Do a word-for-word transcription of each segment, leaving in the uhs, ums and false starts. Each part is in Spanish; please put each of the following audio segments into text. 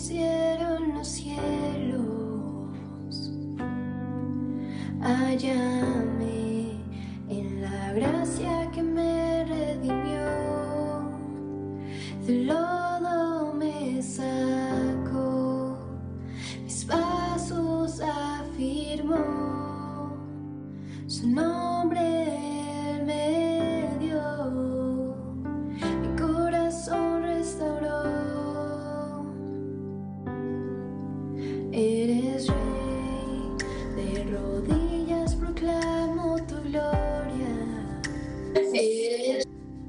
hicieron los cielos. Hállame en la gracia que me redimió. Del lodo me sacó, mis pasos afirmó. Su nombre Él me dio, mi corazón restauró. Eres Rey, de rodillas proclamo tu gloria. Eres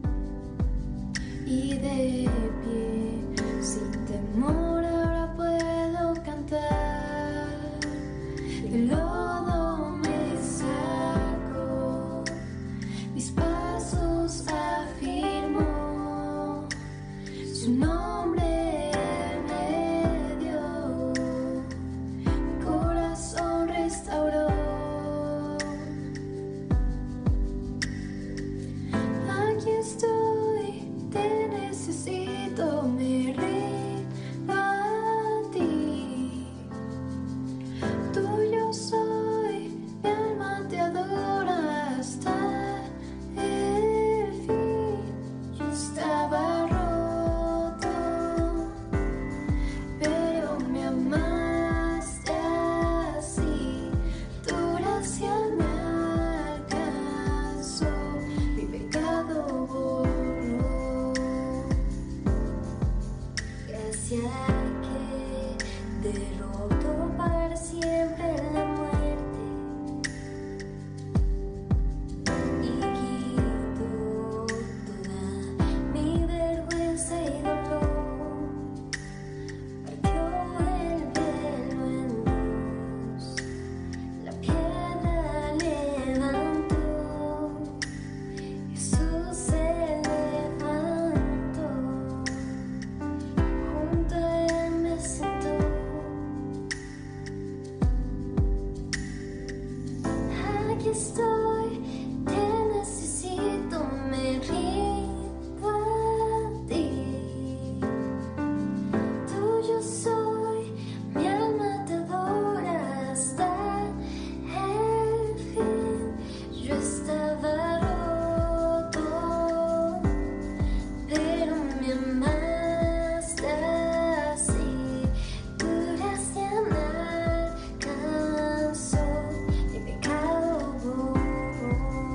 y de pie, sin temor ahora puedo cantar. El lodo me sacó, mis pasos afirmó. Su nombre Él me dio, mi corazón restauró. Aquí estoy, te necesito, me rindo a ti. Tuyo soy, mi alma te adora hasta el fin. Yo estaba roto, pero me amaste así. Tu gracia me alcanzó, mi pecado borró. Gracia que derrotó para siempre la muerte y quitó toda mi vergüenza y dolor. Partió el velo en dos, la piedra levantó. Jesús se levantó, junto a Él me sentó. Aquí estoy, te necesito, me rindo a ti. Tuyo soy, mi alma te adora hasta el fin. Yo estaba roto, pero me amaste así. Tu gracia me alcanzó, mi pecado borró.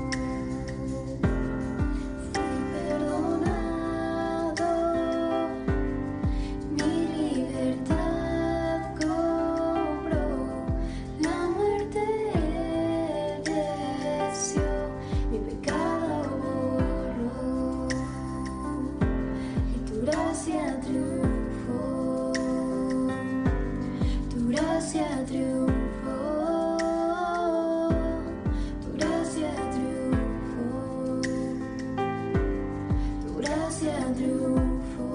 Fui perdonado, mi libertad compró. La muerte Él venció, mi pecado borró. Y tu gracia triunfó, tu gracia triunfó, tu gracia triunfó, tu gracia triunfó.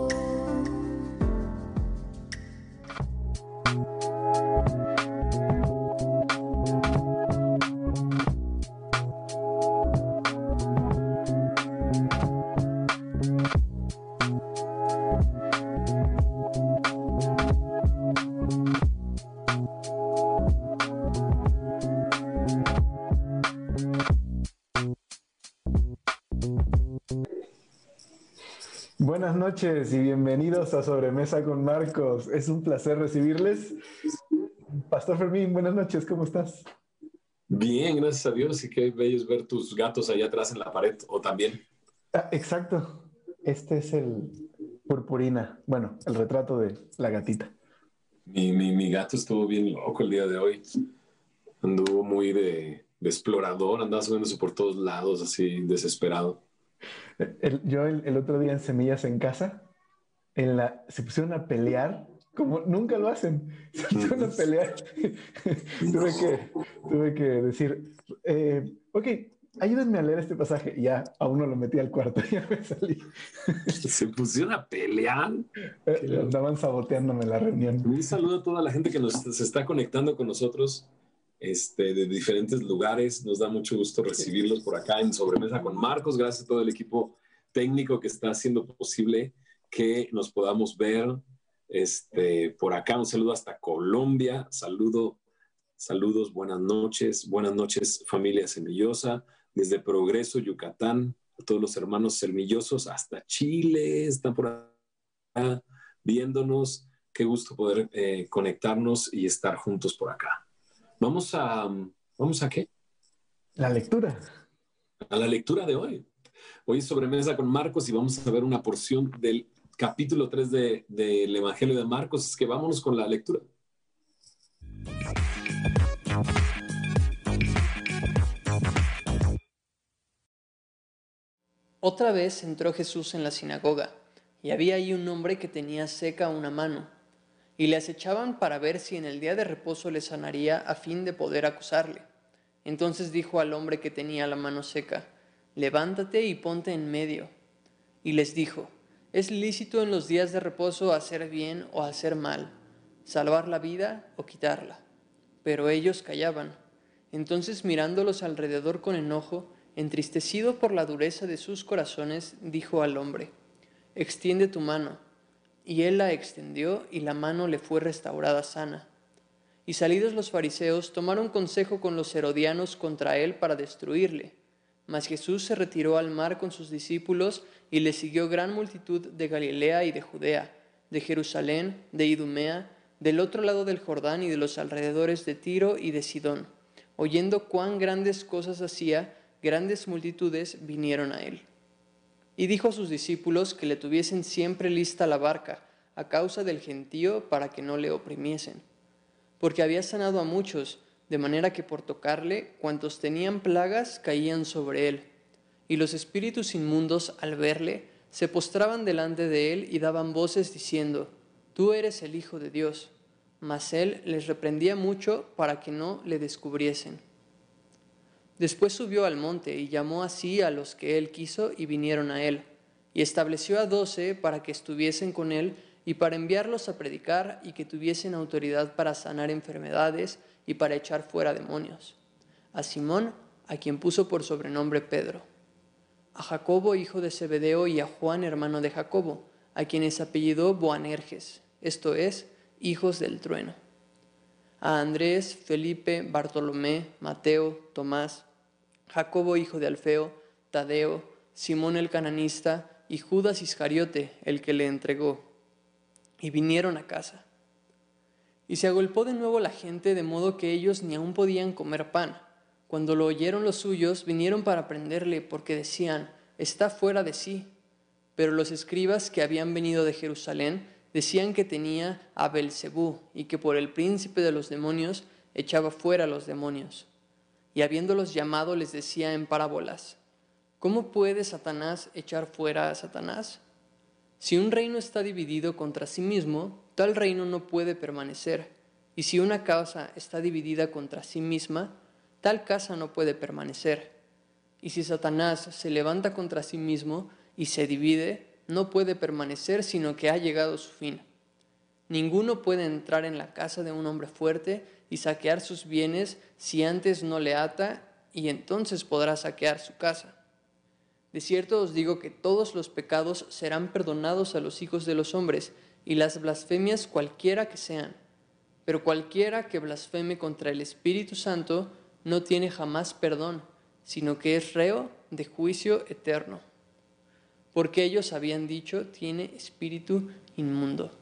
Buenas noches y bienvenidos a Sobremesa con Marcos. Es un placer recibirles. Pastor Fermín, buenas noches, ¿cómo estás? Bien, gracias a Dios. Y qué bello es ver tus gatos allá atrás en la pared, o también. Ah, exacto. Este es el Purpurina. Bueno, el retrato de la gatita. Mi, mi, mi gato estuvo bien loco el día de hoy. Anduvo muy de, de explorador, andaba subiéndose por todos lados, así desesperado. El- yo el, el otro día en Semillas en Casa, en la, se pusieron a pelear como nunca lo hacen. Se pusieron a pelear. tuve, que, tuve que decir, eh, ok, ayúdenme a leer este pasaje. Y ya a uno lo metí al cuarto y ya me salí. Se pusieron a pelear. Eh, Andaban saboteándome la reunión. Un saludo a toda la gente que nos se está conectando con nosotros este, de diferentes lugares. Nos da mucho gusto recibirlos por acá en Sobremesa con Marcos. Gracias a todo el equipo técnico que está haciendo posible que nos podamos ver Este, por acá un saludo hasta Colombia. Saludo, saludos, buenas noches. Buenas noches, familia semillosa. Desde Progreso, Yucatán, a todos los hermanos semillosos hasta Chile. Están por acá viéndonos. Qué gusto poder eh, conectarnos y estar juntos por acá. Vamos a, ¿vamos a qué? La lectura. A la lectura de hoy. Hoy es Sobremesa con Marcos y vamos a ver una porción del capítulo tres del de, de Evangelio de Marcos. Es que vámonos con la lectura. Otra vez entró Jesús en la sinagoga, y había ahí un hombre que tenía seca una mano, y le acechaban para ver si en el día de reposo le sanaría a fin de poder acusarle. Entonces dijo al hombre que tenía la mano seca: levántate y ponte en medio. Y les dijo: ¿es lícito en los días de reposo hacer bien o hacer mal, salvar la vida o quitarla? Pero ellos callaban. Entonces, mirándolos alrededor con enojo, entristecido por la dureza de sus corazones, dijo al hombre: extiende tu mano. Y él la extendió, y la mano le fue restaurada sana. Y salidos los fariseos, tomaron consejo con los herodianos contra él para destruirle. Mas Jesús se retiró al mar con sus discípulos, y le siguió gran multitud de Galilea y de Judea, de Jerusalén, de Idumea, del otro lado del Jordán y de los alrededores de Tiro y de Sidón. Oyendo cuán grandes cosas hacía, grandes multitudes vinieron a él. Y dijo a sus discípulos que le tuviesen siempre lista la barca, a causa del gentío, para que no le oprimiesen. Porque había sanado a muchos, de manera que por tocarle, cuantos tenían plagas caían sobre él. Y los espíritus inmundos, al verle, se postraban delante de él y daban voces diciendo: tú eres el Hijo de Dios. Mas él les reprendía mucho para que no le descubriesen. Después subió al monte y llamó así a los que él quiso y vinieron a él. Y estableció a doce para que estuviesen con él y para enviarlos a predicar y que tuviesen autoridad para sanar enfermedades y para echar fuera demonios. A Simón, a quien puso por sobrenombre Pedro. A Jacobo, hijo de Zebedeo, y a Juan, hermano de Jacobo, a quienes apellidó Boanerges, esto es, hijos del trueno. A Andrés, Felipe, Bartolomé, Mateo, Tomás, Jacobo, hijo de Alfeo, Tadeo, Simón el cananista y Judas Iscariote, el que le entregó. Y vinieron a casa. Y se agolpó de nuevo la gente, de modo que ellos ni aún podían comer pan. Cuando lo oyeron los suyos, vinieron para prenderle, porque decían: está fuera de sí. Pero los escribas que habían venido de Jerusalén decían que tenía a Belcebú y que por el príncipe de los demonios echaba fuera a los demonios. Y habiéndolos llamado les decía en parábolas: ¿cómo puede Satanás echar fuera a Satanás? Si un reino está dividido contra sí mismo, tal reino no puede permanecer. Y si una casa está dividida contra sí misma, tal casa no puede permanecer. Y si Satanás se levanta contra sí mismo y se divide, no puede permanecer, sino que ha llegado su fin. Ninguno puede entrar en la casa de un hombre fuerte y saquear sus bienes si antes no le ata, y entonces podrá saquear su casa. De cierto os digo que todos los pecados serán perdonados a los hijos de los hombres, y las blasfemias cualquiera que sean. Pero cualquiera que blasfeme contra el Espíritu Santo no tiene jamás perdón, sino que es reo de juicio eterno. Porque ellos habían dicho: tiene espíritu inmundo.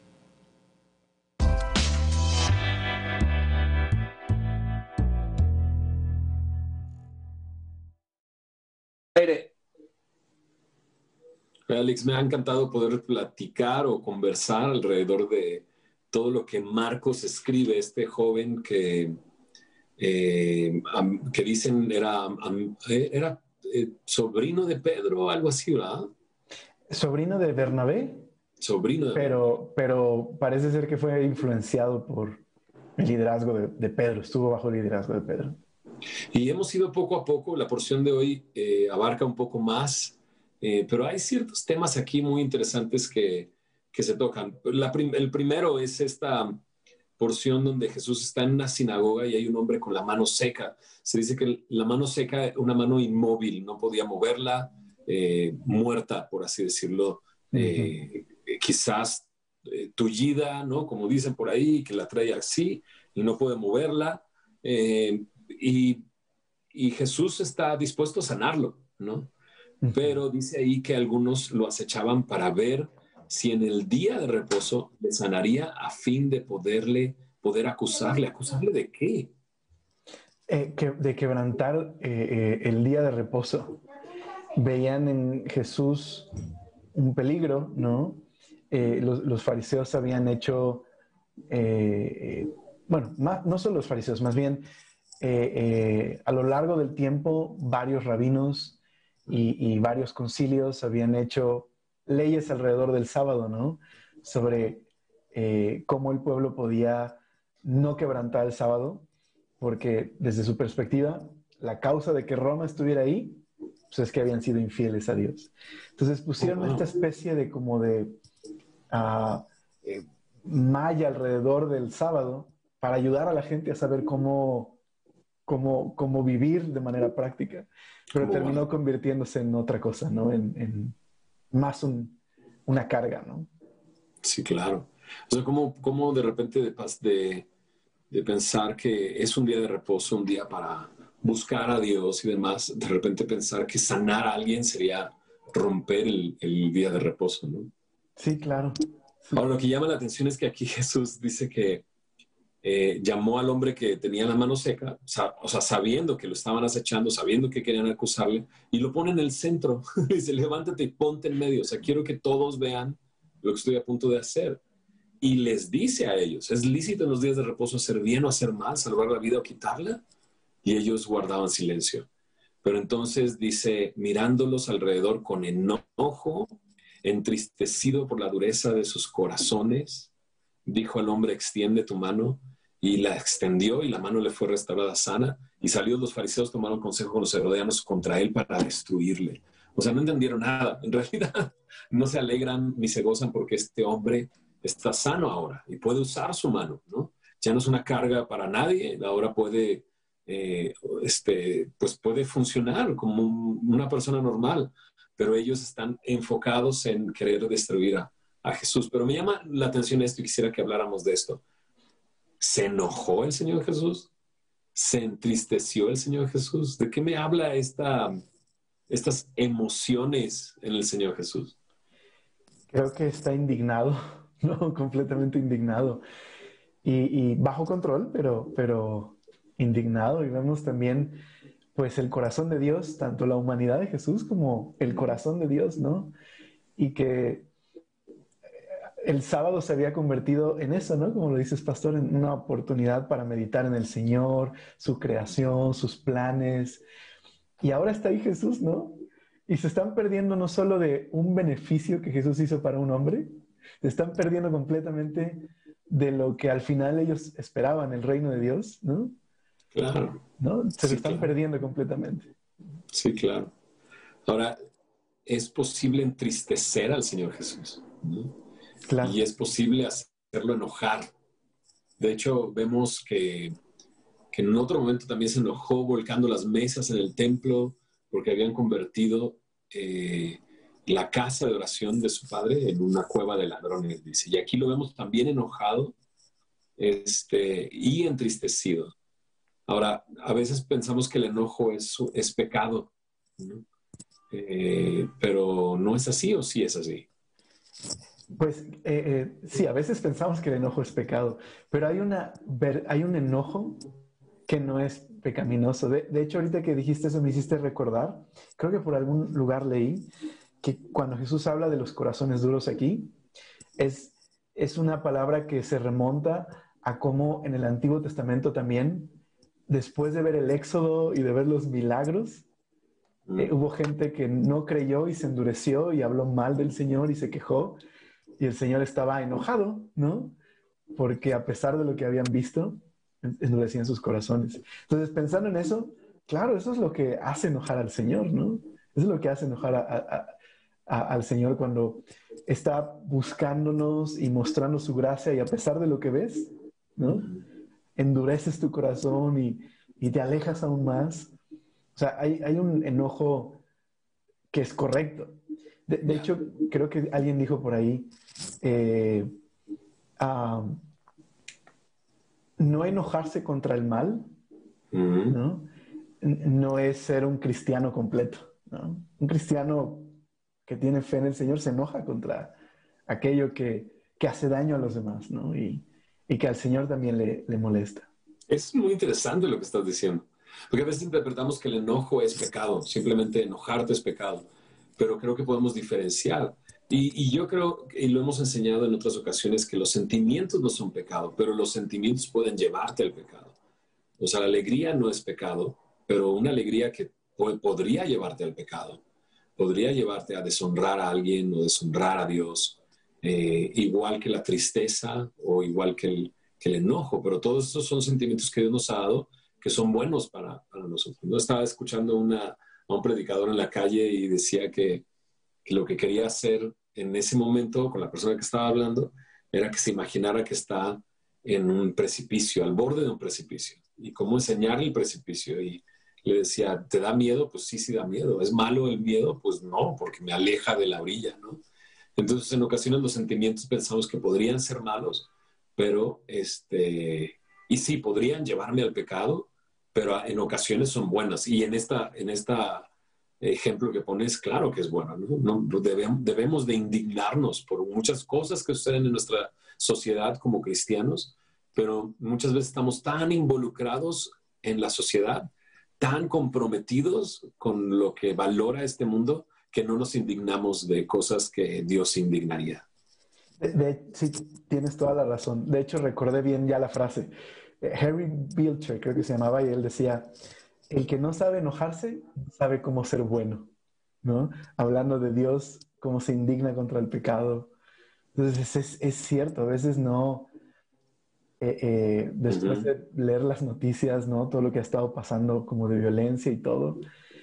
Alex, me ha encantado poder platicar o conversar alrededor de todo lo que Marcos escribe, este joven que, eh, que dicen era, era eh, sobrino de Pedro, algo así, ¿verdad? Sobrino de Bernabé, sobrino de pero, pero parece ser que fue influenciado por el liderazgo de, de Pedro, estuvo bajo el liderazgo de Pedro. Y hemos ido poco a poco, la porción de hoy eh, abarca un poco más, eh, pero hay ciertos temas aquí muy interesantes que, que se tocan. La prim el primero es esta porción donde Jesús está en una sinagoga y hay un hombre con la mano seca. Se dice que la mano seca, una mano inmóvil, no podía moverla, eh, muerta, por así decirlo. Eh, uh-huh. Quizás eh, tullida, ¿no? Como dicen por ahí, que la trae así y no puede moverla. Eh, y, y Jesús está dispuesto a sanarlo, ¿no? Pero dice ahí que algunos lo acechaban para ver si en el día de reposo le sanaría a fin de poderle, poder acusarle. ¿Acusarle de qué? Eh, que, de quebrantar eh, eh, el día de reposo. Veían en Jesús un peligro, ¿no? Eh, los, los fariseos habían hecho, eh, eh, bueno, más, no solo los fariseos, más bien eh, eh, a lo largo del tiempo varios rabinos y, y varios concilios habían hecho leyes alrededor del sábado, ¿no? Sobre eh, cómo el pueblo podía no quebrantar el sábado, porque desde su perspectiva, la causa de que Roma estuviera ahí, pues es que habían sido infieles a Dios. Entonces pusieron Oh, wow. esta especie de como de uh, eh, malla alrededor del sábado para ayudar a la gente a saber cómo, cómo, cómo vivir de manera práctica, pero Oh, terminó wow. convirtiéndose en otra cosa, ¿no? En, en más un, una carga, ¿no? Sí, claro. O sea, ¿cómo, cómo de repente de, de, de pensar que es un día de reposo, un día para buscar a Dios y demás, de repente pensar que sanar a alguien sería romper el, el día de reposo, ¿no? Sí, claro. Sí. Ahora, lo que llama la atención es que aquí Jesús dice que eh, llamó al hombre que tenía la mano seca, o sea, o sea, sabiendo que lo estaban acechando, sabiendo que querían acusarle, y lo pone en el centro. Dice, levántate y ponte en medio. O sea, quiero que todos vean lo que estoy a punto de hacer. Y les dice a ellos, ¿es lícito en los días de reposo hacer bien o hacer mal, salvar la vida o quitarla? Y ellos guardaban silencio. Pero entonces dice, mirándolos alrededor con enojo, entristecido por la dureza de sus corazones, dijo al hombre, extiende tu mano, y la extendió y la mano le fue restaurada sana, y salidos los fariseos tomaron consejo con los herodianos contra él para destruirle. O sea, no entendieron nada. En realidad no se alegran ni se gozan porque este hombre está sano ahora y puede usar su mano, ¿no? Ya no es una carga para nadie, ahora puede, eh, este, pues puede funcionar como un, una persona normal, pero ellos están enfocados en querer destruir a, a Jesús. Pero me llama la atención esto y quisiera que habláramos de esto. ¿Se enojó el Señor Jesús? ¿Se entristeció el Señor Jesús? ¿De qué me habla esta, estas emociones en el Señor Jesús? Creo que está indignado, ¿no? Completamente indignado. Y, y bajo control, pero, pero indignado. Y vemos también, pues, el corazón de Dios, tanto la humanidad de Jesús como el corazón de Dios, ¿no? Y que el sábado se había convertido en eso, ¿no? Como lo dices, pastor, en una oportunidad para meditar en el Señor, su creación, sus planes. Y ahora está ahí Jesús, ¿no? Y se están perdiendo no solo de un beneficio que Jesús hizo para un hombre, se están perdiendo completamente de lo que al final ellos esperaban, el reino de Dios, ¿no? Claro. ¿No? Se Sí, están claro. perdiendo completamente. Sí, claro. Ahora, es posible entristecer al Señor Jesús, ¿no? Claro. Y es posible hacerlo enojar. De hecho, vemos que, que en otro momento también se enojó volcando las mesas en el templo porque habían convertido eh, la casa de oración de su padre en una cueva de ladrones, dice. Y aquí lo vemos también enojado este, y entristecido. Ahora, a veces pensamos que el enojo es, es pecado, ¿no? Eh, pero no es así, o sí es así. Pues eh, eh, sí, a veces pensamos que el enojo es pecado, pero hay, una, hay un enojo que no es pecaminoso. De, de hecho, ahorita que dijiste eso me hiciste recordar, creo que por algún lugar leí que cuando Jesús habla de los corazones duros aquí, es, es una palabra que se remonta a cómo en el Antiguo Testamento también, después de ver el Éxodo y de ver los milagros, mm. eh, hubo gente que no creyó y se endureció y habló mal del Señor y se quejó. Y el Señor estaba enojado, ¿no? Porque a pesar de lo que habían visto, endurecían sus corazones. Entonces, pensando en eso, claro, eso es lo que hace enojar al Señor, ¿no? Eso es lo que hace enojar a, a, a, al Señor cuando está buscándonos y mostrando su gracia y a pesar de lo que ves, ¿no? Endureces tu corazón y, y te alejas aún más. O sea, hay, hay un enojo que es correcto. De, de hecho, creo que alguien dijo por ahí, eh, uh, no enojarse contra el mal, Mm. ¿no? No es ser un cristiano completo, ¿no? Un cristiano que tiene fe en el Señor se enoja contra aquello que, que hace daño a los demás, ¿no? Y, y que al Señor también le, le molesta. Es muy interesante lo que estás diciendo, porque a veces interpretamos que el enojo es pecado, simplemente enojarte es pecado, pero creo que podemos diferenciar. Y, y yo creo, y lo hemos enseñado en otras ocasiones, que los sentimientos no son pecado, pero los sentimientos pueden llevarte al pecado. O sea, la alegría no es pecado, pero una alegría que po- podría llevarte al pecado, podría llevarte a deshonrar a alguien o deshonrar a Dios, eh, igual que la tristeza o igual que el, que el enojo, pero todos estos son sentimientos que Dios nos ha dado que son buenos para, para nosotros. Yo estaba escuchando una, a un predicador en la calle y decía que, que lo que quería hacer en ese momento con la persona que estaba hablando era que se imaginara que está en un precipicio, al borde de un precipicio, y cómo enseñarle el precipicio. Y le decía, ¿te da miedo? Pues sí, sí da miedo. ¿Es malo el miedo? Pues no, porque me aleja de la orilla, ¿no? Entonces, en ocasiones los sentimientos pensamos que podrían ser malos, pero, este, y sí, podrían llevarme al pecado, pero en ocasiones son buenas. Y en esta, en esta ejemplo que pones, claro que es bueno, ¿no? No, debemos, debemos de indignarnos por muchas cosas que suceden en nuestra sociedad como cristianos, pero muchas veces estamos tan involucrados en la sociedad, tan comprometidos con lo que valora este mundo, que no nos indignamos de cosas que Dios se indignaría. De, de, sí, tienes toda la razón. De hecho, recordé bien ya la frase. Eh, Harry Bilcher, creo que se llamaba, y él decía, el que no sabe enojarse, sabe cómo ser bueno, ¿no? Hablando de Dios, cómo se indigna contra el pecado. Entonces, es, es cierto, a veces no... Eh, eh, después Uh-huh. de leer las noticias, ¿no? Todo lo que ha estado pasando como de violencia y todo.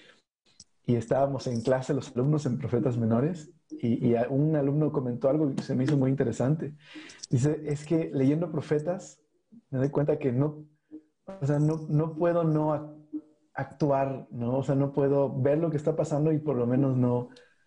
Y estábamos en clase los alumnos en Profetas Menores y, y un alumno comentó algo que se me hizo muy interesante. Dice, es que leyendo Profetas me doy cuenta que no, o sea, no, no puedo no actuar, ¿no? O sea, no puedo ver lo que está pasando y por lo menos no,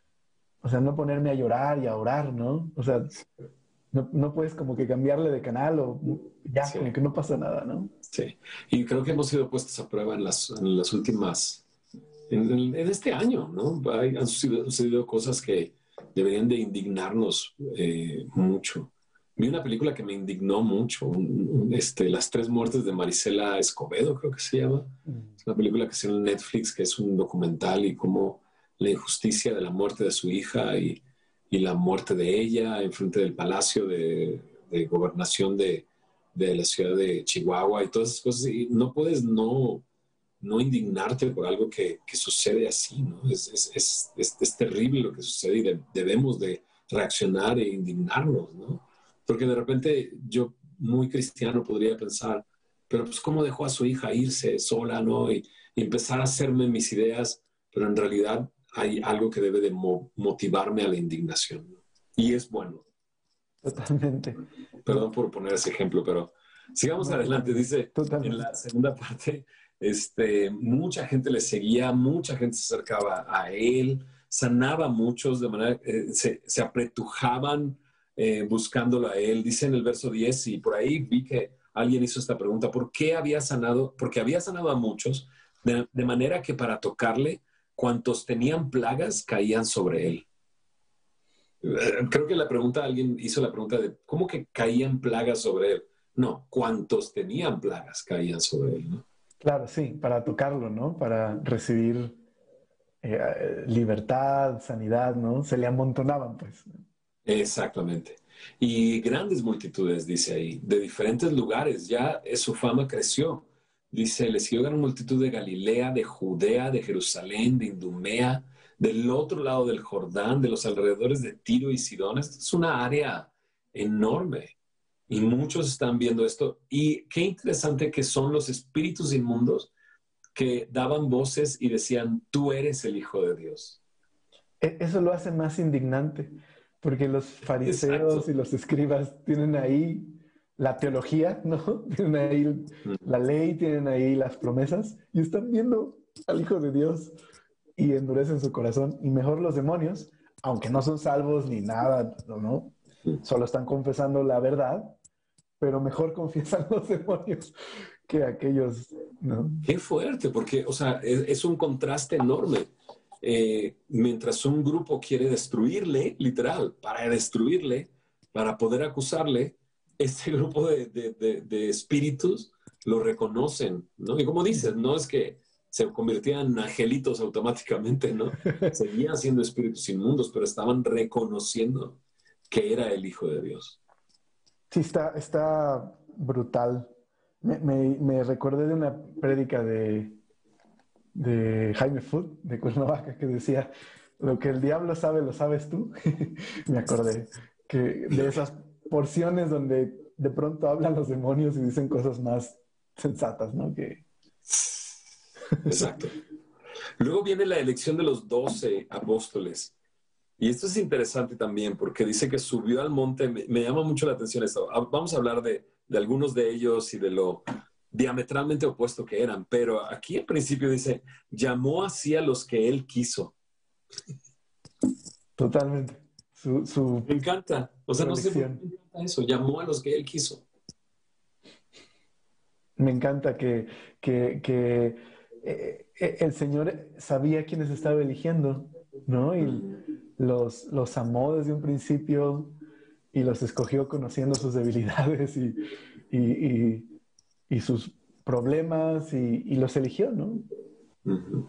o sea, no ponerme a llorar y a orar, ¿no? O sea, no, no puedes como que cambiarle de canal o ya, Sí. como que no pasa nada, ¿no? Sí, y creo que hemos sido puestos a prueba en las, en las últimas, en, en, en este año, ¿no? Hay, han sucedido, sucedido cosas que deberían de indignarnos eh, mucho. Vi una película que me indignó mucho, un, un, este, Las tres muertes de Marisela Escobedo, creo que se llama. Es una película que se llama en Netflix, que es un documental y cómo la injusticia de la muerte de su hija y, y la muerte de ella en frente del Palacio de, de Gobernación de, de la ciudad de Chihuahua y todas esas cosas. Y no puedes no, no indignarte por algo que, que sucede así, ¿no? Es, es, es, es, es terrible lo que sucede y de, debemos de reaccionar e indignarnos, ¿no? Porque de repente yo, muy cristiano, podría pensar, pero pues cómo dejó a su hija irse sola, ¿no? Y, y empezar a hacerme mis ideas, pero en realidad hay algo que debe de mo motivarme a la indignación, ¿no? Y es bueno. Totalmente. Perdón por poner ese ejemplo, pero sigamos no, adelante. Dice totalmente. En la segunda parte, este, mucha gente le seguía, mucha gente se acercaba a él, sanaba a muchos, de manera eh, se, se apretujaban eh, buscándolo a él. Dice en el verso diez, y por ahí vi que alguien hizo esta pregunta, ¿por qué había sanado? Porque había sanado a muchos, de, de manera que para tocarle, cuantos tenían plagas caían sobre él. Creo que la pregunta, alguien hizo la pregunta de ¿cómo que caían plagas sobre él? No, ¿cuántos tenían plagas caían sobre él? ¿No? Claro, sí, para tocarlo, ¿no? Para recibir eh, libertad, sanidad, ¿no? Se le amontonaban, pues. Exactamente. Y grandes multitudes, dice ahí, de diferentes lugares, ya su fama creció. Dice, le siguió gran multitud de Galilea, de Judea, de Jerusalén, de Idumea, del otro lado del Jordán, de los alrededores de Tiro y Sidón. Esta es una área enorme y muchos están viendo esto. Y qué interesante que son los espíritus inmundos que daban voces y decían, tú eres el Hijo de Dios. Eso lo hace más indignante, porque los fariseos Exacto. y los escribas tienen ahí la teología, ¿no? Tienen ahí la ley, tienen ahí las promesas y están viendo al Hijo de Dios y endurecen su corazón. Y mejor los demonios, aunque no son salvos ni nada, ¿no? Solo están confesando la verdad, pero mejor confiesan los demonios que aquellos, ¿no? Qué fuerte, porque, o sea, es, es un contraste enorme. Eh, mientras un grupo quiere destruirle, literal, para destruirle, para poder acusarle, este grupo de, de, de, de espíritus lo reconocen, ¿no? Y como dices, no es que se convirtieran en angelitos automáticamente, ¿no? Seguían siendo espíritus inmundos, pero estaban reconociendo que era el Hijo de Dios. Sí, está, está brutal. Me, me, me recordé de una prédica de, de Jaime Foot, de Cuernavaca, que decía, lo que el diablo sabe, lo sabes tú. Me acordé que de esas porciones donde de pronto hablan los demonios y dicen cosas más sensatas, ¿no? Que... Exacto. Luego viene la elección de los doce apóstoles. Y esto es interesante también porque dice que subió al monte. Me, me llama mucho la atención esto. Vamos a hablar de, de algunos de ellos y de lo diametralmente opuesto que eran. Pero aquí al principio dice, llamó así a los que él quiso. Totalmente. Su, su me encanta. O sea, no sé por qué elección. me encanta eso. Llamó a los que él quiso. Me encanta que, que, que eh, eh, el Señor sabía quiénes estaba eligiendo, ¿no? Y los, los amó desde un principio y los escogió conociendo sus debilidades y, y, y, y sus problemas y, y los eligió, ¿no? Uh-huh.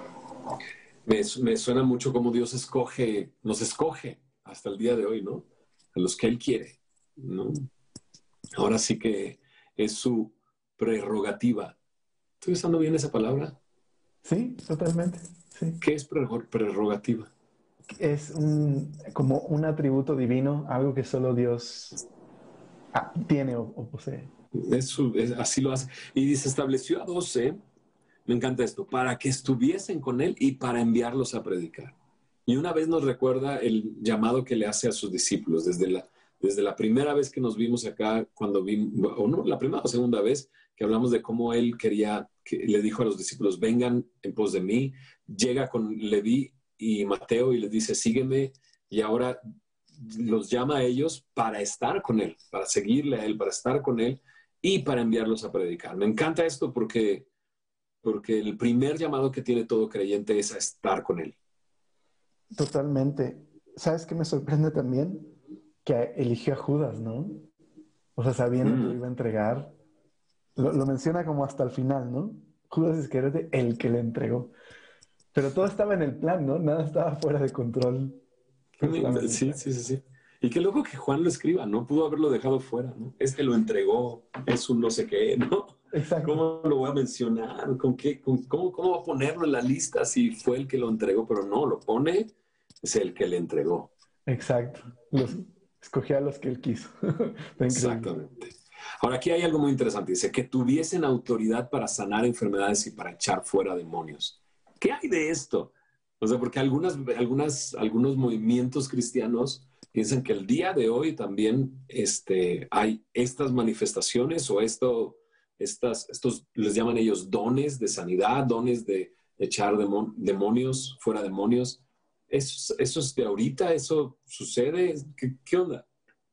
Me, me suena mucho como Dios escoge, nos escoge hasta el día de hoy, ¿no? A los que Él quiere, ¿no? Ahora sí que es su prerrogativa. ¿Estoy usando bien esa palabra? Sí, totalmente. Sí. ¿Qué es prerrogativa? Es un, como un atributo divino, algo que solo Dios ah, tiene o, o posee. Es su, es, así lo hace. Y dice, estableció a doce, me encanta esto, para que estuviesen con él y para enviarlos a predicar. Y una vez nos recuerda el llamado que le hace a sus discípulos, desde la, desde la primera vez que nos vimos acá, cuando vimos, o no, la primera o segunda vez que hablamos de cómo él quería, que le dijo a los discípulos, vengan en pos de mí, llega con Leví y Mateo y les dice, sígueme, y ahora los llama a ellos para estar con él, para seguirle a él, para estar con él y para enviarlos a predicar. Me encanta esto porque, porque el primer llamado que tiene todo creyente es a estar con él. Totalmente. ¿Sabes qué me sorprende también? Que eligió a Judas, ¿no? O sea, sabiendo mm. que lo iba a entregar. Lo, lo menciona como hasta el final, ¿no? Judas Iscariote, el que le entregó. Pero todo estaba en el plan, ¿no? Nada estaba fuera de control. Sí, sí, sí, sí. Y qué loco que Juan lo escriba, ¿no? Pudo haberlo dejado fuera, ¿no? Este lo entregó, es un no sé qué, ¿no? Exacto. ¿Cómo lo voy a mencionar? ¿Con qué? Con, cómo, ¿Cómo va a ponerlo en la lista si fue el que lo entregó? Pero no, lo pone, es el que le entregó. Exacto. Los, escogió a los que él quiso. Exactamente. Ahora, aquí hay algo muy interesante. Dice, que tuviesen autoridad para sanar enfermedades y para echar fuera demonios. ¿Qué hay de esto? O sea, porque algunas, algunas, algunos movimientos cristianos piensan que el día de hoy también este, hay estas manifestaciones o esto, estas, estos les llaman ellos dones de sanidad, dones de echar demon, demonios, fuera demonios. ¿Eso, ¿Eso es de ahorita? ¿Eso sucede? ¿Qué, qué onda?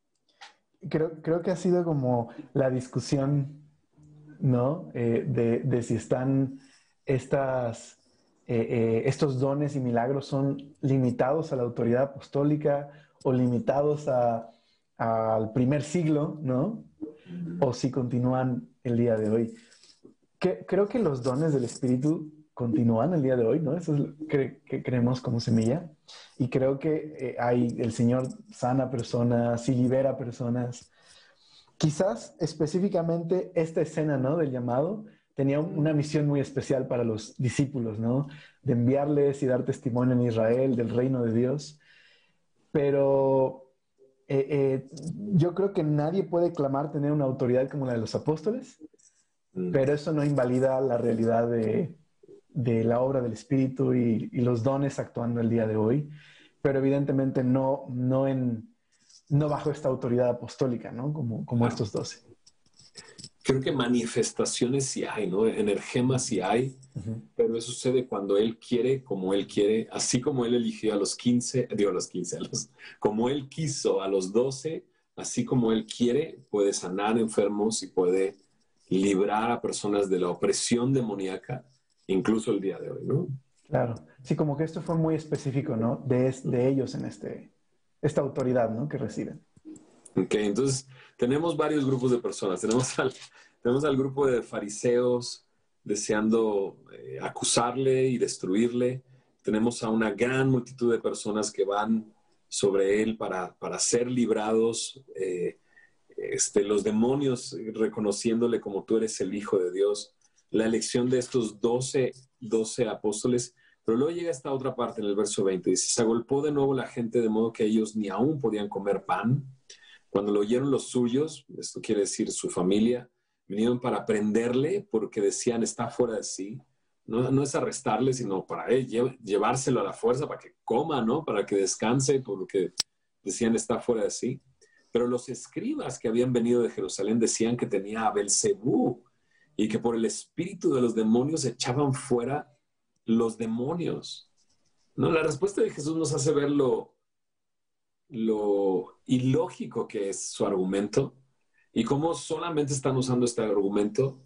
Creo, creo que ha sido como la discusión, ¿no? Eh, de, de si están estas... Eh, eh, estos dones y milagros son limitados a la autoridad apostólica o limitados a, a, al primer siglo, ¿no? O si continúan el día de hoy. Que, creo que los dones del Espíritu continúan el día de hoy, ¿no? Eso es lo que, que creemos como semilla. Y creo que eh, hay, el Señor sana personas y libera personas. Quizás específicamente esta escena, ¿no? Del llamado tenía una misión muy especial para los discípulos, ¿no? De enviarles y dar testimonio en Israel del reino de Dios. Pero eh, eh, yo creo que nadie puede clamar tener una autoridad como la de los apóstoles, mm. pero eso no invalida la realidad de, de la obra del Espíritu y, y los dones actuando el día de hoy, pero evidentemente no, no, en, no bajo esta autoridad apostólica, ¿no? Como, como claro. Estos doce. Creo que manifestaciones sí hay, ¿no? Energemas sí hay, uh-huh. pero eso sucede cuando Él quiere, como Él quiere, así como Él eligió a los quince, digo a los quince, a los, como Él quiso a los doce así como Él quiere, puede sanar enfermos y puede librar a personas de la opresión demoníaca, incluso el día de hoy, ¿no? Claro. Sí, como que esto fue muy específico, ¿no? De, es- de ellos en este, esta autoridad, ¿no? Que reciben. Ok, entonces tenemos varios grupos de personas. Tenemos al, tenemos al grupo de fariseos deseando eh, acusarle y destruirle. Tenemos a una gran multitud de personas que van sobre él para, para ser librados. Eh, este, los demonios reconociéndole como tú eres el Hijo de Dios. La elección de estos doce, doce apóstoles. Pero luego llega esta otra parte en el verso veinte. Dice, se agolpó de nuevo la gente de modo que ellos ni aún podían comer pan. Cuando lo oyeron los suyos, esto quiere decir su familia, vinieron para prenderle porque decían está fuera de sí. No, no es arrestarle, sino para él llevárselo a la fuerza para que coma, ¿no? Para que descanse, porque decían está fuera de sí. Pero los escribas que habían venido de Jerusalén decían que tenía a Belcebú y que por el espíritu de los demonios echaban fuera los demonios. No, la respuesta de Jesús nos hace ver lo, lo ilógico que es su argumento y cómo solamente están usando este argumento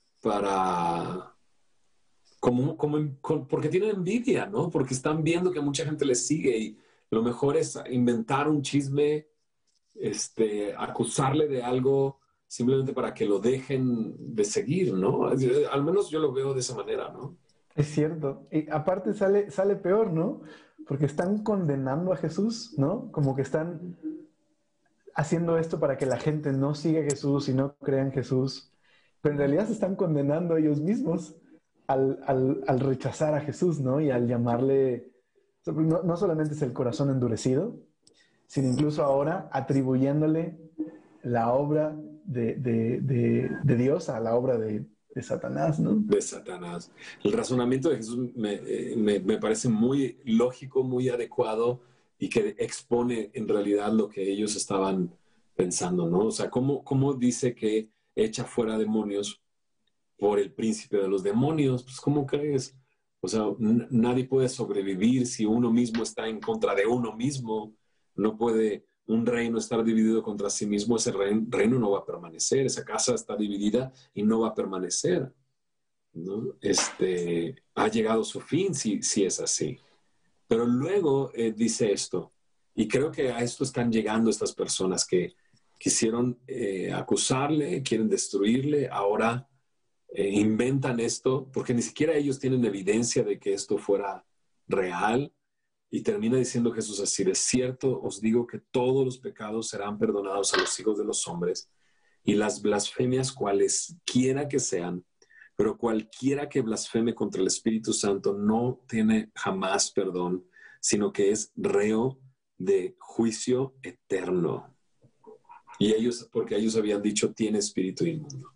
para, como, como, porque tienen envidia, ¿no? Porque están viendo que mucha gente les sigue y lo mejor es inventar un chisme, este, acusarle de algo simplemente para que lo dejen de seguir, ¿no? Al menos yo lo veo de esa manera, ¿no? Es cierto. Y aparte sale, sale peor, ¿no? Porque están condenando a Jesús, ¿no? Como que están haciendo esto para que la gente no siga a Jesús y no crea en Jesús. Pero en realidad se están condenando a ellos mismos al, al, al rechazar a Jesús, ¿no? Y al llamarle... No, no solamente es el corazón endurecido, sino incluso ahora atribuyéndole la obra de, de, de, de Dios a la obra de, de Satanás, ¿no? De Satanás. El razonamiento de Jesús me, me, me parece muy lógico, muy adecuado y que expone en realidad lo que ellos estaban pensando, ¿no? O sea, ¿cómo, cómo dice que echa fuera demonios por el príncipe de los demonios? Pues, ¿cómo crees? O sea, nadie puede sobrevivir si uno mismo está en contra de uno mismo. No puede un reino estar dividido contra sí mismo. Ese reino no va a permanecer. Esa casa está dividida y no va a permanecer, ¿no? Este, ha llegado su fin si, si es así. Pero luego eh, dice esto, y creo que a esto están llegando estas personas que quisieron eh, acusarle, quieren destruirle, ahora eh, inventan esto, porque ni siquiera ellos tienen evidencia de que esto fuera real. Y termina diciendo Jesús así, de cierto os digo que todos los pecados serán perdonados a los hijos de los hombres y las blasfemias cualesquiera que sean, pero cualquiera que blasfeme contra el Espíritu Santo no tiene jamás perdón, sino que es reo de juicio eterno. Y ellos, porque ellos habían dicho, tiene espíritu inmundo.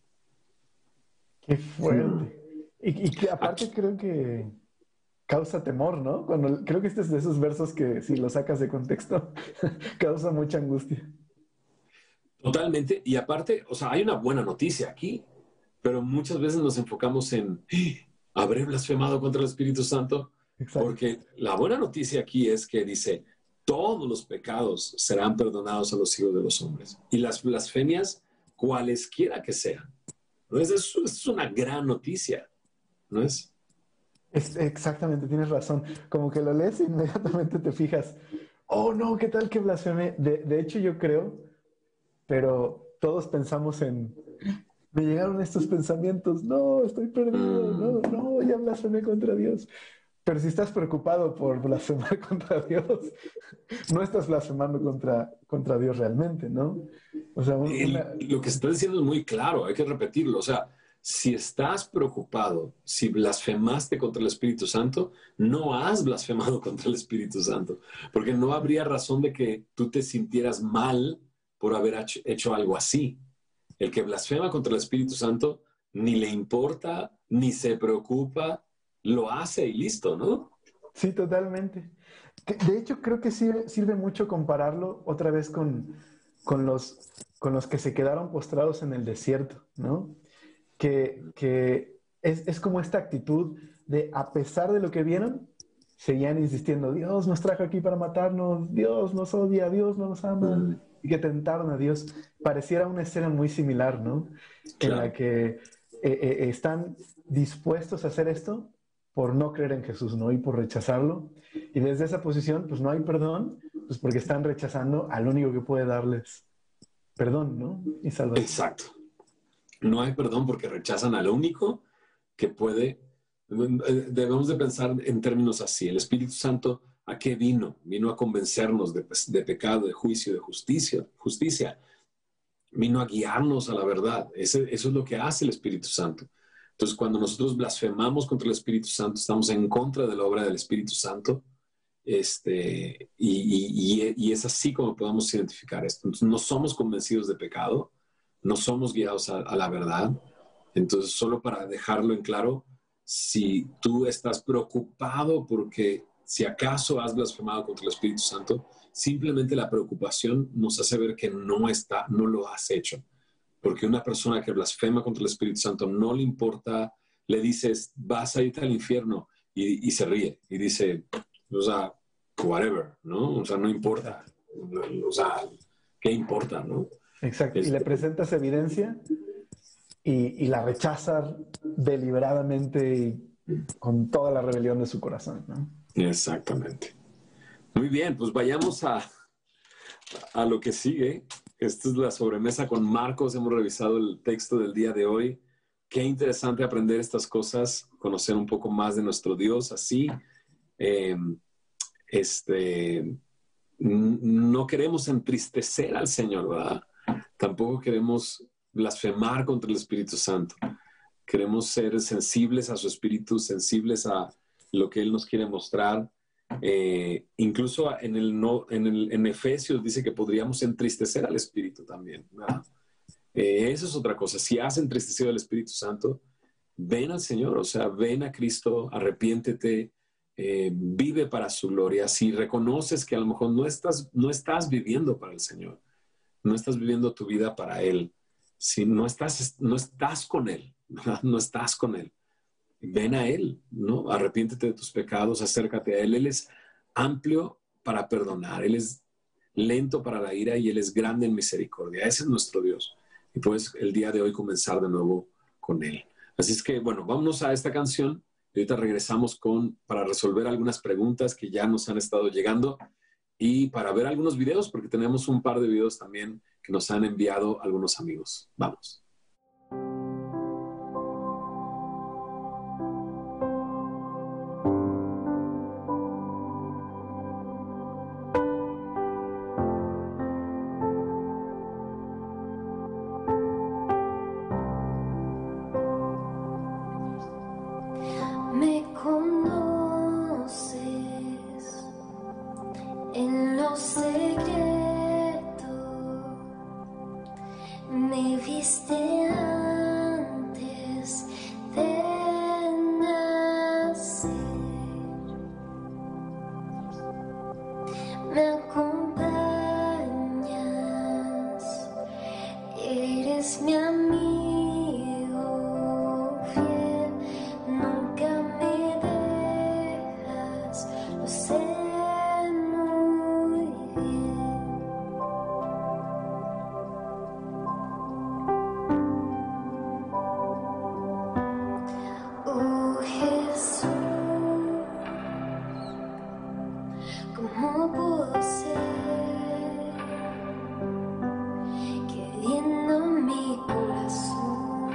Qué fuerte. Y, y que aparte creo que causa temor, ¿no? Cuando, creo que este es de esos versos que si lo sacas de contexto, causa mucha angustia. Totalmente. Y aparte, o sea, hay una buena noticia aquí, pero muchas veces nos enfocamos en, ¿habré blasfemado contra el Espíritu Santo? Exacto. Porque la buena noticia aquí es que dice, todos los pecados serán perdonados a los hijos de los hombres. Y las blasfemias, cualesquiera que sean. ¿No es? Eso es una gran noticia, ¿no es? Es, exactamente, tienes razón. Como que lo lees e inmediatamente te fijas, oh no, ¿qué tal que blasfemé? De, de hecho yo creo, pero todos pensamos en, me llegaron estos pensamientos, no, estoy perdido, no, no, ya blasfemé contra Dios. Pero si estás preocupado por blasfemar contra Dios, no estás blasfemando contra, contra Dios realmente, ¿no? O sea, una... El, lo que está diciendo es muy claro, hay que repetirlo. O sea, si estás preocupado, si blasfemaste contra el Espíritu Santo, no has blasfemado contra el Espíritu Santo, porque no habría razón de que tú te sintieras mal por haber hecho, hecho algo así. El que blasfema contra el Espíritu Santo ni le importa, ni se preocupa, lo hace y listo, ¿no? Sí, totalmente. De hecho, creo que sirve, sirve mucho compararlo otra vez con, con, los, con los que se quedaron postrados en el desierto, ¿no? Que, que es, es como esta actitud de, a pesar de lo que vieron, seguían insistiendo, Dios nos trajo aquí para matarnos, Dios nos odia, Dios no nos ama. y que tentaron a Dios. Pareciera una escena muy similar, ¿no? Claro. En la que eh, eh, están dispuestos a hacer esto por no creer en Jesús, ¿no? Y por rechazarlo. Y desde esa posición, pues no hay perdón, pues porque están rechazando al único que puede darles perdón, ¿no? Y salvación. Exacto. No hay perdón porque rechazan al único que puede. Debemos de pensar en términos así. El Espíritu Santo, ¿a qué vino? Vino a convencernos de, de pecado, de juicio, de justicia. justicia. Vino a guiarnos a la verdad. Ese, eso es lo que hace el Espíritu Santo. Entonces, cuando nosotros blasfemamos contra el Espíritu Santo, estamos en contra de la obra del Espíritu Santo. Este, y, y, y es así como podemos identificar esto. Entonces, no somos convencidos de pecado, no somos guiados a, a la verdad. Entonces, solo para dejarlo en claro, si tú estás preocupado porque si acaso has blasfemado contra el Espíritu Santo, simplemente la preocupación nos hace ver que no está, no lo has hecho. Porque una persona que blasfema contra el Espíritu Santo no le importa, le dices, vas a irte al infierno, y, y se ríe y dice, o sea, whatever, ¿no? O sea, no importa. O sea, ¿qué importa, no? Exacto. Este, y le presentas evidencia y, y la rechaza deliberadamente y con toda la rebelión de su corazón, ¿no? Exactamente. Muy bien, pues vayamos a, a lo que sigue. Esta es la sobremesa con Marcos. Hemos revisado el texto del día de hoy. Qué interesante aprender estas cosas, conocer un poco más de nuestro Dios así. Eh, este, no queremos entristecer al Señor, ¿verdad? Tampoco queremos blasfemar contra el Espíritu Santo. Queremos ser sensibles a su Espíritu, sensibles a lo que Él nos quiere mostrar. Eh, incluso en, el no, en, el, en Efesios dice que podríamos entristecer al Espíritu también, ¿verdad? Eh, eso es otra cosa. Si has entristecido al Espíritu Santo, ven al Señor, o sea, ven a Cristo, arrepiéntete, eh, vive para su gloria. Si reconoces que a lo mejor no estás, no estás viviendo para el Señor, no estás viviendo tu vida para Él, si no estás, no estás con Él, ¿verdad? No estás con Él, ven a Él, ¿no? Arrepiéntete de tus pecados, acércate a Él. Él es amplio para perdonar, Él es lento para la ira y Él es grande en misericordia. Ese es nuestro Dios. Y pues el día de hoy comenzar de nuevo con Él. Así es que, bueno, vámonos a esta canción y ahorita regresamos con, para resolver algunas preguntas que ya nos han estado llegando y para ver algunos videos, porque tenemos un par de videos también que nos han enviado algunos amigos. Vamos. Me conoces en lo secreto, me viste antes de nacer, me acompañas, eres mi amigo. ¿Cómo puedo ser que viendo mi corazón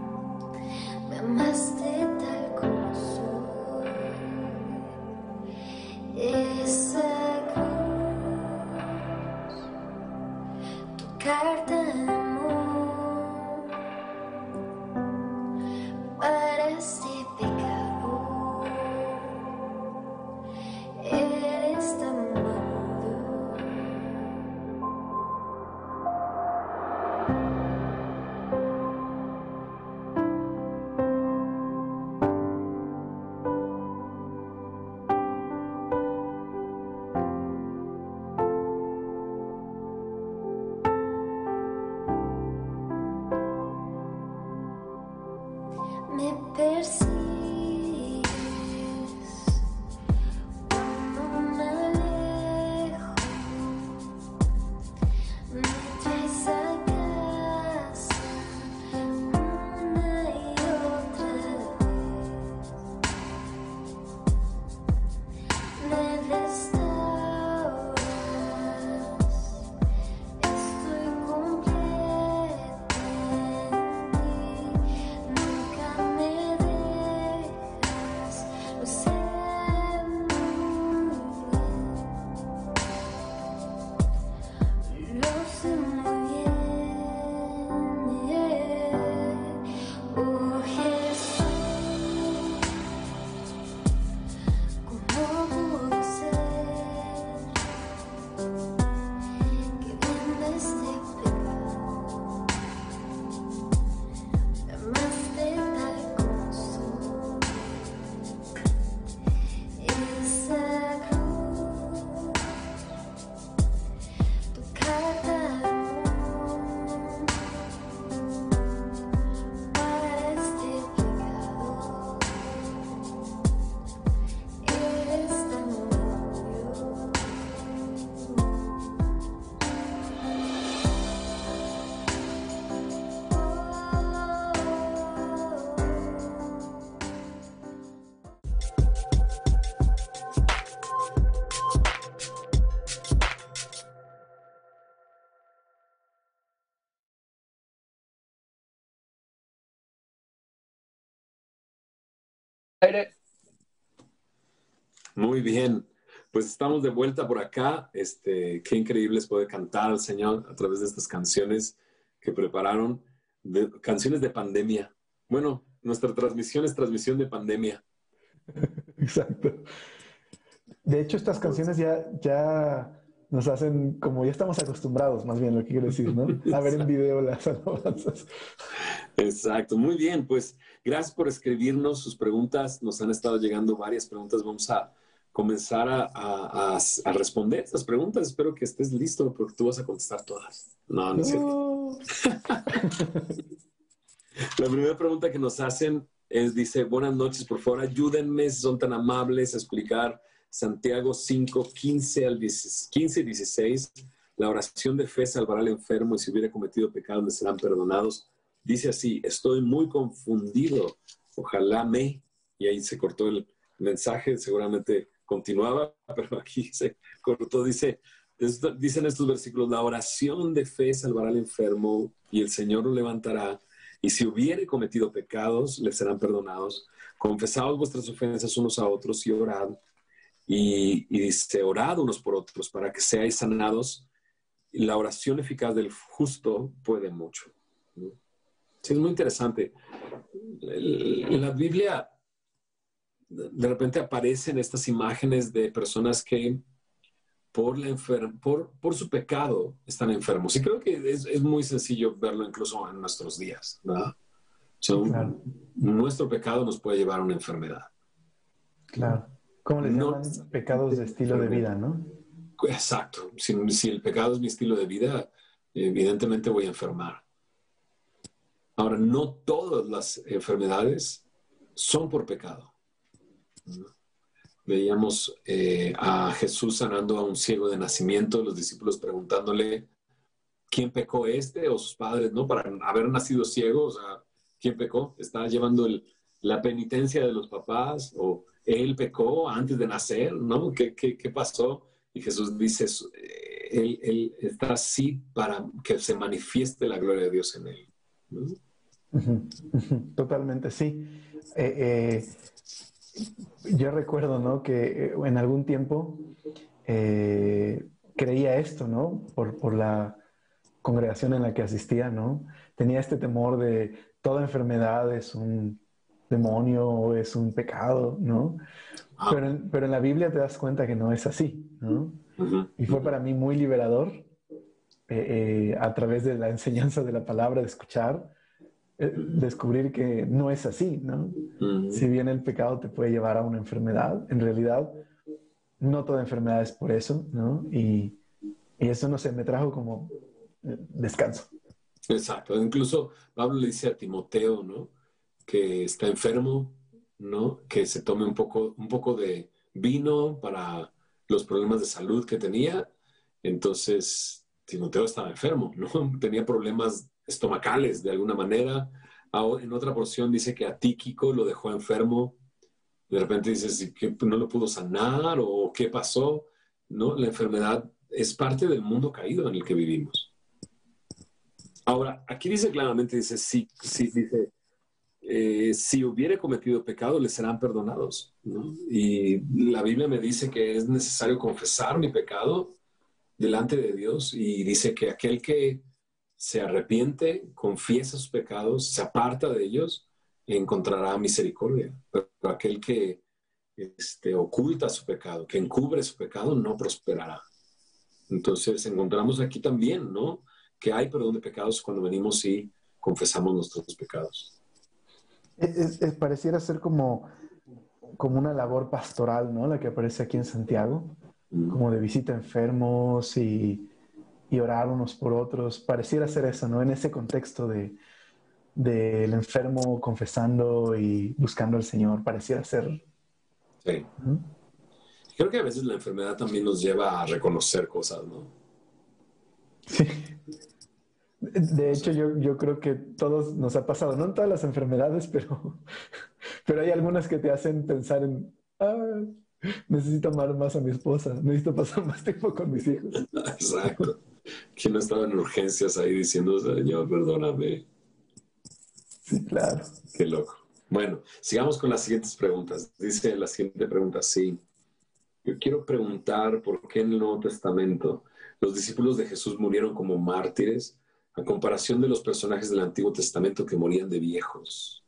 me amaste tal como soy? Muy bien. Pues estamos de vuelta por acá. Este, qué increíble es poder cantar al Señor a través de estas canciones que prepararon, de, canciones de pandemia. Bueno, nuestra transmisión es transmisión de pandemia. Exacto. De hecho, estas canciones ya, ya nos hacen, como ya estamos acostumbrados, más bien lo que quiero decir, ¿no? A ver en video las alabanzas. Exacto, muy bien. Pues gracias por escribirnos sus preguntas. Nos han estado llegando varias preguntas. Vamos a comenzar a, a, a, a responder estas preguntas. Espero que estés listo porque tú vas a contestar todas. No, no es cierto. La primera pregunta que nos hacen es, dice, buenas noches, por favor, ayúdenme, si son tan amables, a explicar Santiago cinco, quince al quince y dieciséis. La oración de fe salvará al enfermo y si hubiera cometido pecados le serán perdonados. Dice así, estoy muy confundido, ojalá me... Y ahí se cortó el mensaje, seguramente continuaba, pero aquí se cortó. Dice, dicen estos versículos, la oración de fe salvará al enfermo y el Señor lo levantará. Y si hubiere cometido pecados, le serán perdonados. Confesaos vuestras ofensas unos a otros y orad. Y, y dice, orad unos por otros para que seáis sanados. Y la oración eficaz del justo puede mucho. Sí, es muy interesante. En la Biblia, de repente aparecen estas imágenes de personas que por, la enfer- por, por su pecado están enfermos. Y creo que es, es muy sencillo verlo incluso en nuestros días, ¿verdad? O sea, un- Claro. nuestro pecado nos puede llevar a una enfermedad. Claro. ¿Cómo les No- llaman? Pecados de estilo de vida, ¿no? Exacto. Si, si el pecado es mi estilo de vida, evidentemente voy a enfermar. Ahora, no todas las enfermedades son por pecado. Veíamos eh, a Jesús sanando a un ciego de nacimiento, los discípulos preguntándole, ¿quién pecó este o sus padres, no? Para haber nacido ciego, o sea, ¿quién pecó? ¿Está llevando el- la penitencia de los papás? ¿O él pecó antes de nacer, no? ¿Qué, qué, qué pasó? Y Jesús dice, eh, él, él está así para que se manifieste la gloria de Dios en él, ¿no? Ujú, ujú, totalmente, sí. Eh, eh, yo recuerdo, ¿no? Que eh, en algún tiempo eh, creía esto, ¿no? Por, por la congregación en la que asistía, ¿no? Tenía este temor de toda enfermedad es un demonio o es un pecado, ¿no? Ah, Pero en, pero en la Biblia te das cuenta que no es así, ¿no? ujú, Y fue ujú. para mí muy liberador eh, eh, a través de la enseñanza de la palabra, de escuchar, eh, descubrir que no es así, ¿no? Ujú. Si bien el pecado te puede llevar a una enfermedad, en realidad no toda enfermedad es por eso, ¿no? Y, y eso, no sé, me trajo como eh, descanso. Exacto. Incluso Pablo le dice a Timoteo, ¿no? Que está enfermo, ¿no? Que se tome un poco, un poco de vino para los problemas de salud que tenía. Entonces, Timoteo estaba enfermo, ¿no? Tenía problemas estomacales de alguna manera. Ahora, en otra porción dice que a Tíquico lo dejó enfermo. De repente dices que no lo pudo sanar o qué pasó, ¿no? La enfermedad es parte del mundo caído en el que vivimos. Ahora, aquí dice claramente, dice, sí, sí, dice, eh, si hubiere cometido pecado, le serán perdonados, ¿no? Y la Biblia me dice que es necesario confesar mi pecado delante de Dios y dice que aquel que se arrepiente, confiesa sus pecados, se aparta de ellos, encontrará misericordia. Pero aquel que este, oculta su pecado, que encubre su pecado, no prosperará. Entonces encontramos aquí también, ¿no? Que hay perdón de pecados cuando venimos y confesamos nuestros pecados. Es, es, pareciera ser como, como una labor pastoral, ¿no? La que aparece aquí en Santiago, Mm. como de visita a enfermos y, y orar unos por otros. Pareciera ser eso, ¿no? En ese contexto de del enfermo confesando y buscando al Señor, pareciera ser. Sí. ¿Mm? Creo que a veces la enfermedad también nos lleva a reconocer cosas, ¿no? Sí. De hecho, yo, yo creo que todos nos ha pasado, no en todas las enfermedades, pero, pero hay algunas que te hacen pensar en, ah, necesito amar más a mi esposa, necesito pasar más tiempo con mis hijos. Exacto. ¿Quién no estaba en urgencias ahí diciendo, Señor, perdóname? Sí, claro. Qué loco. Bueno, sigamos con las siguientes preguntas. Dice la siguiente pregunta, sí. Yo quiero preguntar por qué en el Nuevo Testamento los discípulos de Jesús murieron como mártires a comparación de los personajes del Antiguo Testamento que morían de viejos.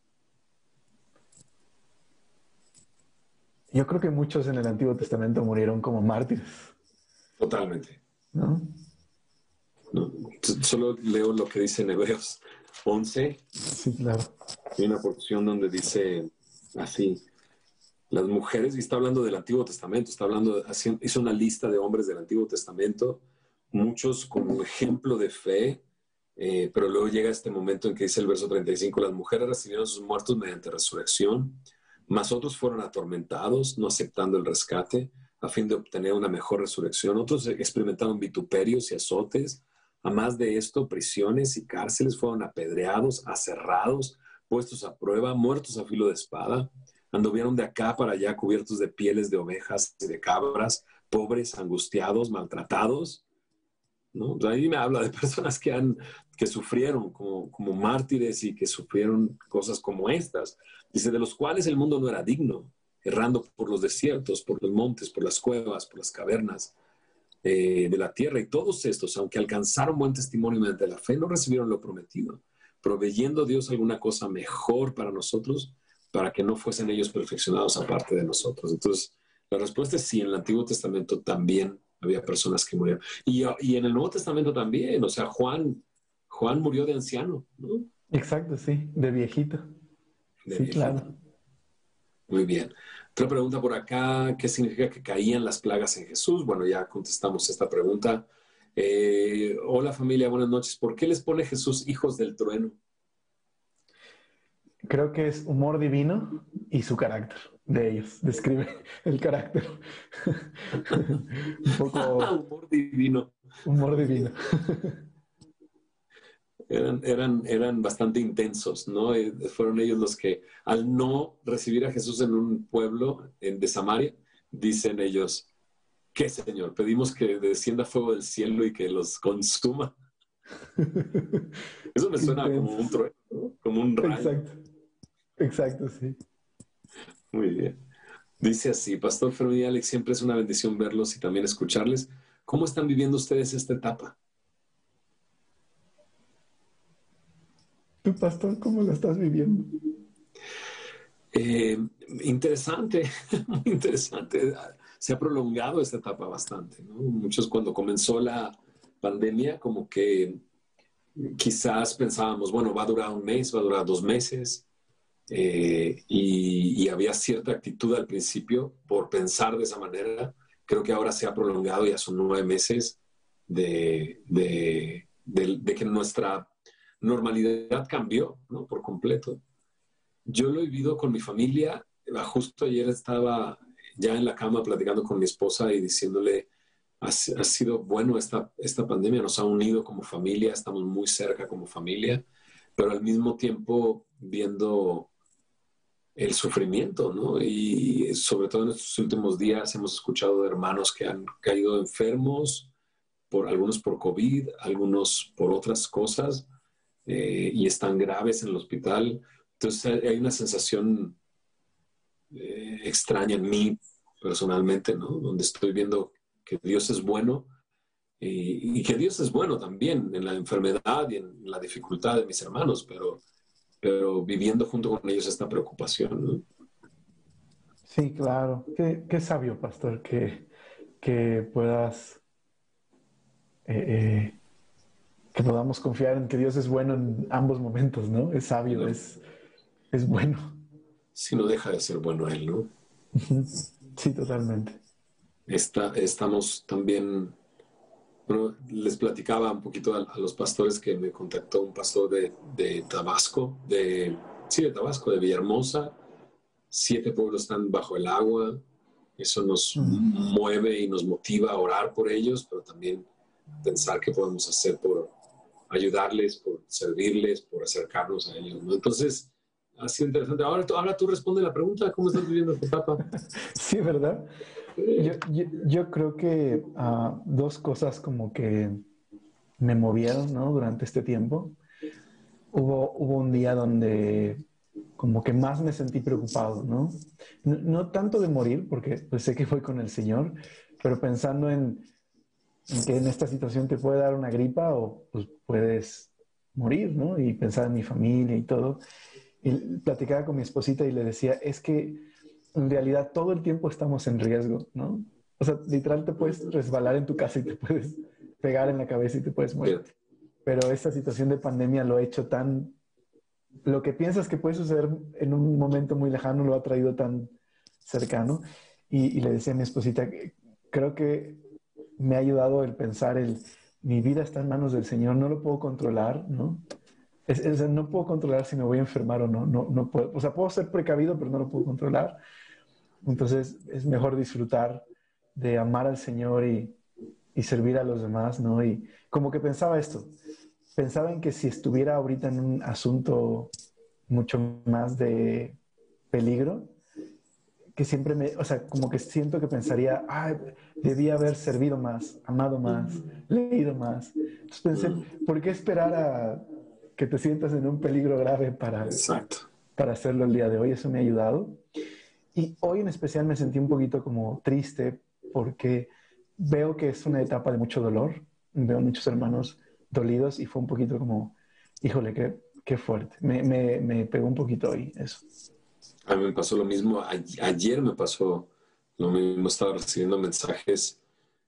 Yo creo que muchos en el Antiguo Testamento murieron como mártires. Totalmente. ¿No? No, solo leo lo que dice en Hebreos once. Sí, claro. Hay una porción donde dice así: las mujeres, y está hablando del Antiguo Testamento, está hablando, de, hizo una lista de hombres del Antiguo Testamento, muchos como ejemplo de fe, eh, pero luego llega este momento en que dice el verso treinta y cinco, las mujeres recibieron sus muertos mediante resurrección, mas otros fueron atormentados, no aceptando el rescate, a fin de obtener una mejor resurrección. Otros experimentaron vituperios y azotes. A más de esto, prisiones y cárceles, fueron apedreados, aserrados, puestos a prueba, muertos a filo de espada. Anduvieron de acá para allá cubiertos de pieles de ovejas y de cabras, pobres, angustiados, maltratados, ¿no? O sea, ahí me habla de personas que, han, que sufrieron como, como mártires y que sufrieron cosas como estas. Dice, de los cuales el mundo no era digno, errando por los desiertos, por los montes, por las cuevas, por las cavernas eh, de la tierra. Y todos estos, aunque alcanzaron buen testimonio mediante la fe, no recibieron lo prometido, proveyendo Dios alguna cosa mejor para nosotros, para que no fuesen ellos perfeccionados aparte de nosotros. Entonces, la respuesta es sí, en el Antiguo Testamento también había personas que murieron. Y, y en el Nuevo Testamento también, o sea, Juan, Juan murió de anciano, ¿no? Exacto, sí, de viejito. De sí, viejito. Claro. Muy bien. Otra pregunta por acá, ¿qué significa que caían las plagas en Jesús? Bueno, ya contestamos esta pregunta. Eh, hola familia, buenas noches. ¿Por qué les pone Jesús hijos del trueno? Creo que es humor divino y su carácter de ellos. Describe el carácter. Un poco... humor divino. Humor divino. Eran, eran, eran bastante intensos, ¿no? Eh, fueron ellos los que, al no recibir a Jesús en un pueblo en, de Samaria, dicen ellos, ¿qué, Señor? Pedimos que descienda fuego del cielo y que los consuma. Eso me suena como un trueno, ¿no? Como un rayo. Exacto. Exacto, sí. Muy bien. Dice así, Pastor Fermín y Alex, siempre es una bendición verlos y también escucharles. ¿Cómo están viviendo ustedes esta etapa? ¿Tú, Pastor, cómo lo estás viviendo? Eh, interesante, muy interesante. Se ha prolongado esta etapa bastante, ¿no? Muchos cuando comenzó la pandemia como que quizás pensábamos, bueno, va a durar un mes, va a durar dos meses. Eh, y, y había cierta actitud al principio por pensar de esa manera. Creo que ahora se ha prolongado, ya son nueve meses de, de, de, de que nuestra normalidad cambió, ¿no? Por completo. Yo lo he vivido con mi familia. Justo ayer estaba ya en la cama platicando con mi esposa y diciéndole, ha, ha sido bueno esta, esta pandemia, nos ha unido como familia, estamos muy cerca como familia, pero al mismo tiempo viendo el sufrimiento, ¿no? Y sobre todo en estos últimos días hemos escuchado de hermanos que han caído enfermos, por, algunos por COVID, algunos por otras cosas, eh, y están graves en el hospital. Entonces hay una sensación eh, extraña en mí personalmente, ¿no? Donde estoy viendo que Dios es bueno y, y que Dios es bueno también en la enfermedad y en la dificultad de mis hermanos, pero pero viviendo junto con ellos esta preocupación, ¿no? Sí, claro. Qué, qué sabio, Pastor, que, que puedas, eh, eh, que podamos confiar en que Dios es bueno en ambos momentos, ¿no? Es sabio, ¿no? es, es bueno. Si no deja de ser bueno Él, ¿no? Sí, totalmente. Está, estamos también... Bueno, les platicaba un poquito a, a los pastores que me contactó un pastor de, de Tabasco, de, sí, de Tabasco, de Villahermosa. Siete pueblos están bajo el agua. Eso nos mm. mueve y nos motiva a orar por ellos, pero también pensar qué podemos hacer por ayudarles, por servirles, por acercarnos a ellos, ¿no? Entonces, ha sido interesante. Ahora, ahora tú responde la pregunta, ¿cómo estás viviendo esta etapa? Sí, ¿verdad? Yo, yo, yo creo que uh, dos cosas como que me movieron, ¿no? Durante este tiempo. Hubo, hubo un día donde como que más me sentí preocupado, ¿no? No, no tanto de morir, porque pues, sé que voy con el Señor, pero pensando en, en que en esta situación te puede dar una gripa o pues puedes morir, ¿no? Y pensar en mi familia y todo. Y platicaba con mi esposita y le decía, es que en realidad todo el tiempo estamos en riesgo, ¿no? O sea, literal te puedes resbalar en tu casa y te puedes pegar en la cabeza y te puedes morir. Pero esta situación de pandemia lo ha hecho tan... Lo que piensas que puede suceder en un momento muy lejano lo ha traído tan cercano. Y, y le decía a mi esposita, creo que me ha ayudado el pensar el, mi vida está en manos del Señor, no lo puedo controlar, ¿no? Es, es, no puedo controlar si me voy a enfermar o no, no, no puedo. O sea, puedo ser precavido, pero no lo puedo controlar. Entonces es mejor disfrutar de amar al Señor y, y servir a los demás, ¿no? Y como que pensaba esto, pensaba en que si estuviera ahorita en un asunto mucho más de peligro, que siempre me, o sea, como que siento que pensaría, ah, debía haber servido más, amado más, leído más. Entonces pensé, ¿por qué esperar a que te sientas en un peligro grave para, Exacto. para hacerlo el día de hoy? Eso me ha ayudado. Y hoy en especial me sentí un poquito como triste porque veo que es una etapa de mucho dolor. Veo muchos hermanos dolidos y fue un poquito como, híjole, qué, qué fuerte. Me, me, me pegó un poquito hoy eso. A mí me pasó lo mismo. A, ayer me pasó lo mismo. Estaba recibiendo mensajes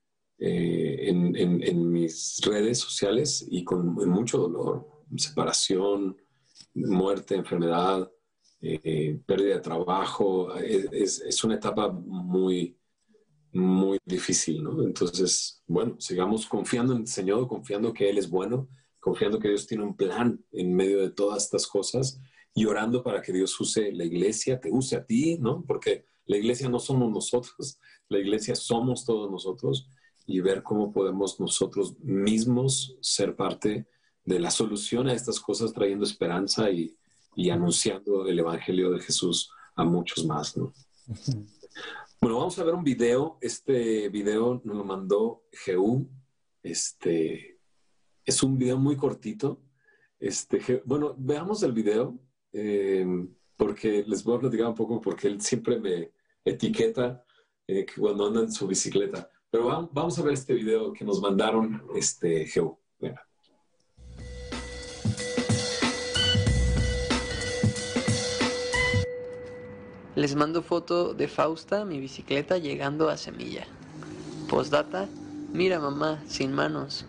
eh, en, en, en mis redes sociales y con en mucho dolor. Separación, muerte, enfermedad, eh, pérdida de trabajo. Es, es una etapa muy, muy difícil, ¿no? Entonces, bueno, sigamos confiando en el Señor, confiando que Él es bueno, confiando que Dios tiene un plan en medio de todas estas cosas y orando para que Dios use la iglesia, te use a ti, ¿no? Porque la iglesia no somos nosotros, la iglesia somos todos nosotros y ver cómo podemos nosotros mismos ser parte de la solución a estas cosas, trayendo esperanza y, y anunciando el evangelio de Jesús a muchos más, ¿no? Uh-huh. Bueno, vamos a ver un video. Este video nos lo mandó Jehú. Este es un video muy cortito. Este, bueno, veamos el video eh, porque les voy a platicar un poco porque él siempre me etiqueta eh, cuando anda en su bicicleta. Pero vamos, vamos a ver este video que nos mandaron este, Jehú. Venga. Les mando foto de Fausta, mi bicicleta, llegando a Semilla. Postdata, mira mamá, sin manos.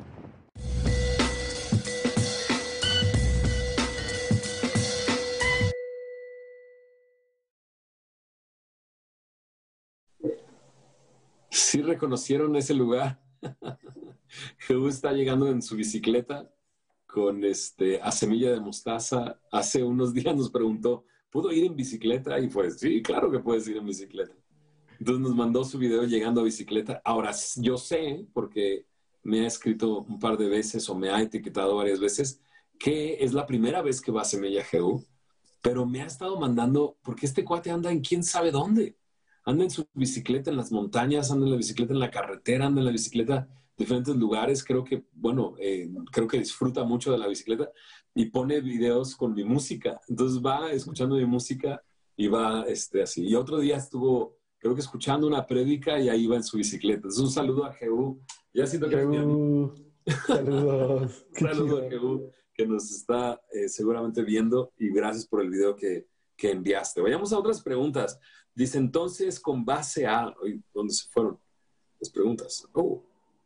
Sí reconocieron ese lugar. Jehú está llegando en su bicicleta con este, a Semilla de Mostaza. Hace unos días nos preguntó, ¿puedo ir en bicicleta? Y pues, sí, claro que puedes ir en bicicleta. Entonces nos mandó su video llegando a bicicleta. Ahora, yo sé, porque me ha escrito un par de veces o me ha etiquetado varias veces, que es la primera vez que va a Semilla Jehú, pero me ha estado mandando, porque este cuate anda en quién sabe dónde. Anda en su bicicleta en las montañas, anda en la bicicleta en la carretera, anda en la bicicleta en diferentes lugares. Creo que, bueno, eh, creo que disfruta mucho de la bicicleta y pone videos con mi música. Entonces va escuchando mi música y va este, así. Y otro día estuvo, creo que escuchando una prédica y ahí va en su bicicleta. Entonces un saludo a Jehú. Ya siento que Jehú, es mi amigo. saludos. Un saludo a Jehú que nos está eh, seguramente viendo y gracias por el video que, que enviaste. Vayamos a otras preguntas. Dice entonces, con base a... ¿Dónde se fueron las preguntas? Oh.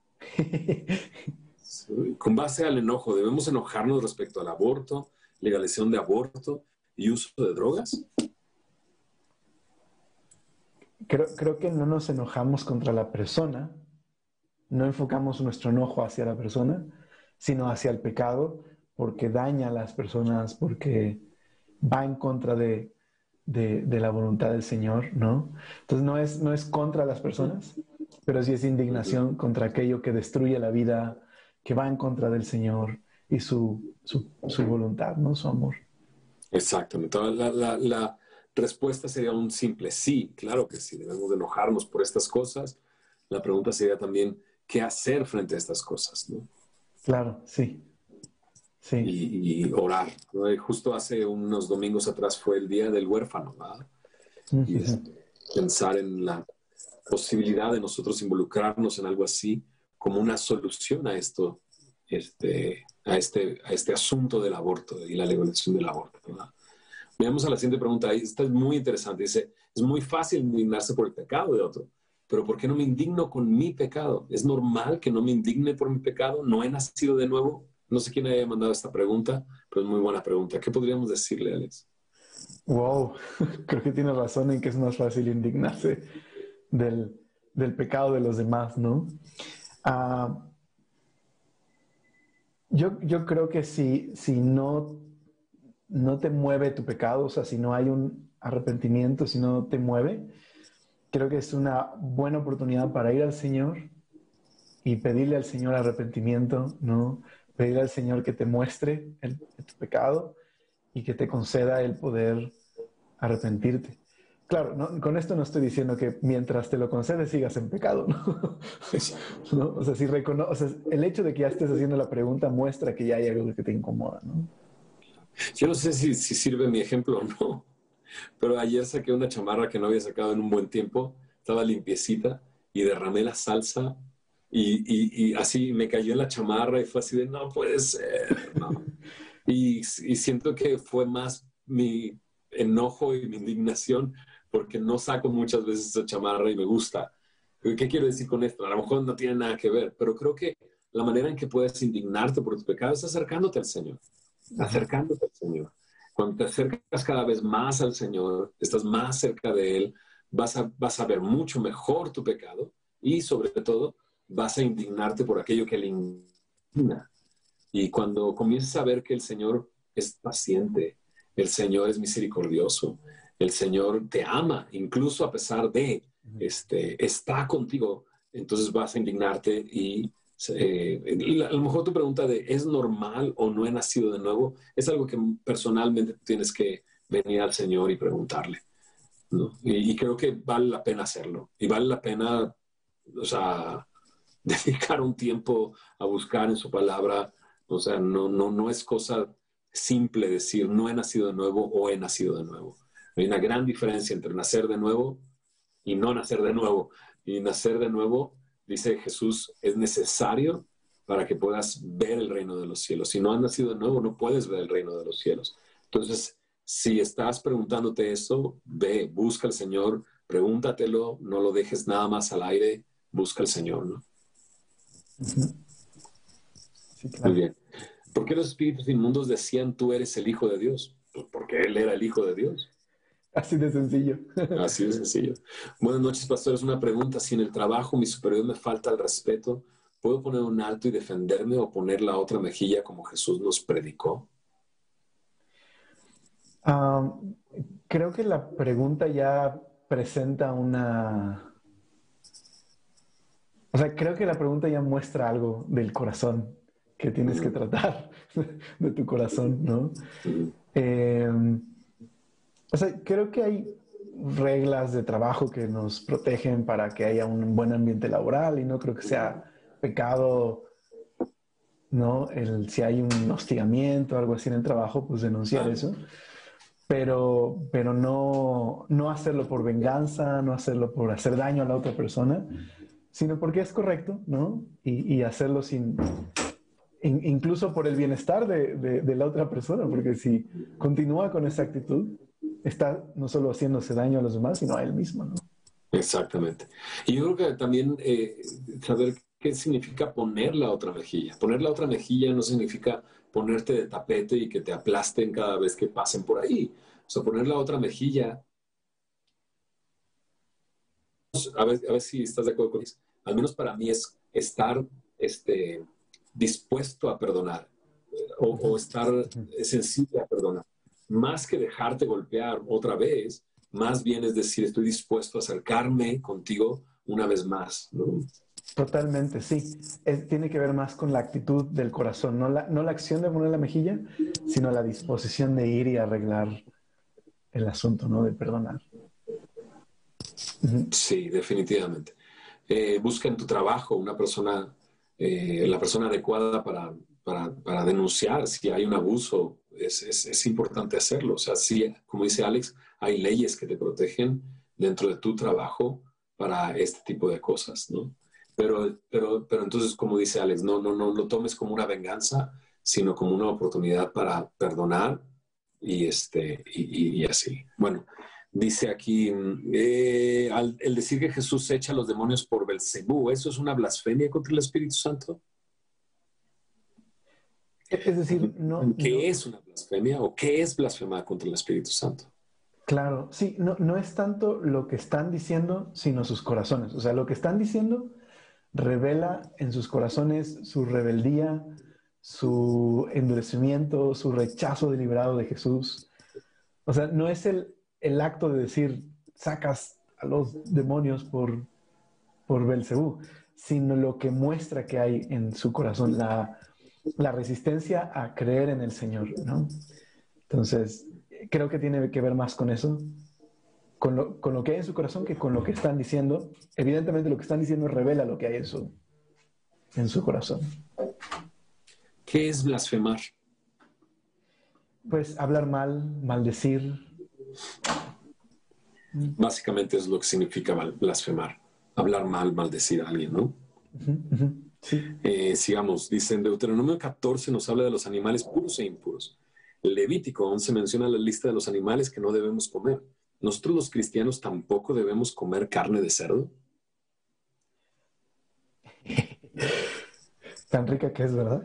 Con base al enojo, ¿debemos enojarnos respecto al aborto, legalización de aborto y uso de drogas? Creo, creo que no nos enojamos contra la persona, no enfocamos nuestro enojo hacia la persona, sino hacia el pecado, porque daña a las personas, porque va en contra de... De, de la voluntad del Señor, ¿no? Entonces no es, no es contra las personas, pero sí es indignación contra aquello que destruye la vida, que va en contra del Señor y su, su, su voluntad, ¿no? Su amor. Exactamente. La, la, la respuesta sería un simple sí, claro que sí, debemos de enojarnos por estas cosas. La pregunta sería también, ¿qué hacer frente a estas cosas, ¿no? Claro, sí. Sí. y, y orar, ¿no? Y justo hace unos domingos atrás fue el Día del Huérfano, ¿verdad? Y es, pensar en la posibilidad de nosotros involucrarnos en algo así como una solución a esto, este, a, este, a este asunto del aborto y la legalización del aborto, ¿verdad? Veamos a la siguiente pregunta. Esta es muy interesante. Dice, es muy fácil indignarse por el pecado de otro, pero ¿por qué no me indigno con mi pecado? ¿Es normal que no me indigne por mi pecado? ¿No he nacido de nuevo? No sé quién haya mandado esta pregunta, pero es muy buena pregunta. ¿Qué podríamos decirle, Alex? Wow, creo que tienes razón en que es más fácil indignarse del, del pecado de los demás, ¿no? Uh, yo, yo creo que si, si no, no te mueve tu pecado, o sea, si no hay un arrepentimiento, si no te mueve, creo que es una buena oportunidad para ir al Señor y pedirle al Señor arrepentimiento, ¿no? Pedirle al Señor que te muestre el, el, tu pecado y que te conceda el poder arrepentirte. Claro, ¿no? Con esto no estoy diciendo que mientras te lo concedes sigas en pecado, ¿no? ¿No? O sea, si recono o sea, el hecho de que ya estés haciendo la pregunta muestra que ya hay algo que te incomoda, ¿no? Yo no sé si, si sirve mi ejemplo o no, pero ayer saqué una chamarra que no había sacado en un buen tiempo, estaba limpiecita y derramé la salsa y, y, y así me cayó en la chamarra y fue así de, no puede ser, no. Y, y siento que fue más mi enojo y mi indignación porque no saco muchas veces esa chamarra y me gusta. ¿Qué quiero decir con esto? A lo mejor no tiene nada que ver, pero creo que la manera en que puedes indignarte por tus pecados es acercándote al Señor, acercándote al Señor. Cuando te acercas cada vez más al Señor, estás más cerca de Él, vas a, vas a ver mucho mejor tu pecado y sobre todo vas a indignarte por aquello que le indigna. Y cuando comiences a ver que el Señor es paciente, el Señor es misericordioso, el Señor te ama, incluso a pesar de, este, está contigo, entonces vas a indignarte y, eh, y a lo mejor tu pregunta de ¿es normal o no he nacido de nuevo? Es algo que personalmente tienes que venir al Señor y preguntarle, ¿no? Y, y creo que vale la pena hacerlo. Y vale la pena, o sea, dedicar un tiempo a buscar en su palabra. O sea, no, no, no es cosa simple decir no he nacido de nuevo o he nacido de nuevo. Hay una gran diferencia entre nacer de nuevo y no nacer de nuevo. Y nacer de nuevo, dice Jesús, es necesario para que puedas ver el reino de los cielos. Si no has nacido de nuevo, no puedes ver el reino de los cielos. Entonces, si estás preguntándote eso, ve, busca al Señor, pregúntatelo, no lo dejes nada más al aire, busca al Señor, ¿no? Uh-huh. Sí, claro. Muy bien. ¿Por qué los espíritus inmundos decían tú eres el Hijo de Dios? Pues porque Él era el Hijo de Dios. Así de sencillo. Así de sencillo. Buenas noches, pastores. Una pregunta. Si en el trabajo mi superior me falta el respeto, ¿puedo poner un alto y defenderme o poner la otra mejilla como Jesús nos predicó? Um, creo que la pregunta ya presenta una... O sea, creo que la pregunta ya muestra algo del corazón que tienes que tratar, de tu corazón, ¿no? Eh, o sea, creo que hay reglas de trabajo que nos protegen para que haya un buen ambiente laboral y no creo que sea pecado, ¿no? El, si hay un hostigamiento o algo así en el trabajo, pues denunciar eso. Pero, pero no, no hacerlo por venganza, no hacerlo por hacer daño a la otra persona, sino porque es correcto, ¿no? Y, y hacerlo sin... In, incluso por el bienestar de, de, de la otra persona, porque si continúa con esa actitud, está no solo haciéndose daño a los demás, sino a él mismo, ¿no? Exactamente. Y yo creo que también eh, saber qué significa poner la otra mejilla. Poner la otra mejilla no significa ponerte de tapete y que te aplasten cada vez que pasen por ahí. O sea, poner la otra mejilla, a ver, a ver si estás de acuerdo con eso. Al menos para mí es estar este, dispuesto a perdonar o, o estar sensible a perdonar. Más que dejarte golpear otra vez, más bien es decir, estoy dispuesto a acercarme contigo una vez más, ¿no? Totalmente, sí. Es, tiene que ver más con la actitud del corazón, no la, no la acción de poner la mejilla, sino la disposición de ir y arreglar el asunto, ¿no? De perdonar. Sí, definitivamente. Eh, busca en tu trabajo una persona eh, la persona adecuada para, para, para denunciar si hay un abuso. Es, es, es importante hacerlo. O sea, sí, como dice Alex, hay leyes que te protegen dentro de tu trabajo para este tipo de cosas, ¿no? Pero, pero, pero entonces, como dice Alex, no, no, no lo tomes como una venganza, sino como una oportunidad para perdonar y, este, y, y, y así. Bueno, dice aquí, eh, al, el decir que Jesús echa a los demonios por Belcebú, ¿eso es una blasfemia contra el Espíritu Santo? Es decir, no... ¿Qué no, es una blasfemia o qué es blasfemar contra el Espíritu Santo? claro, sí, no, no es tanto lo que están diciendo, sino sus corazones. O sea, lo que están diciendo revela en sus corazones su rebeldía, su endurecimiento, su rechazo deliberado de Jesús. O sea, no es el, el acto de decir, sacas a los demonios por, por Belcebú, sino lo que muestra que hay en su corazón, la, la resistencia a creer en el Señor, ¿no? Entonces, creo que tiene que ver más con eso, con lo, con lo que hay en su corazón que con lo que están diciendo. Evidentemente lo que están diciendo revela lo que hay en su, en su corazón. ¿Qué es blasfemar? Pues hablar mal, maldecir. Básicamente es lo que significa blasfemar. Hablar mal, maldecir a alguien, ¿no? Uh-huh, uh-huh, sí. Eh, sigamos, dice en Deuteronomio catorce nos habla de los animales puros e impuros. Levítico once menciona la lista de los animales que no debemos comer. ¿Nosotros los cristianos tampoco debemos comer carne de cerdo? Tan rica que es, ¿verdad?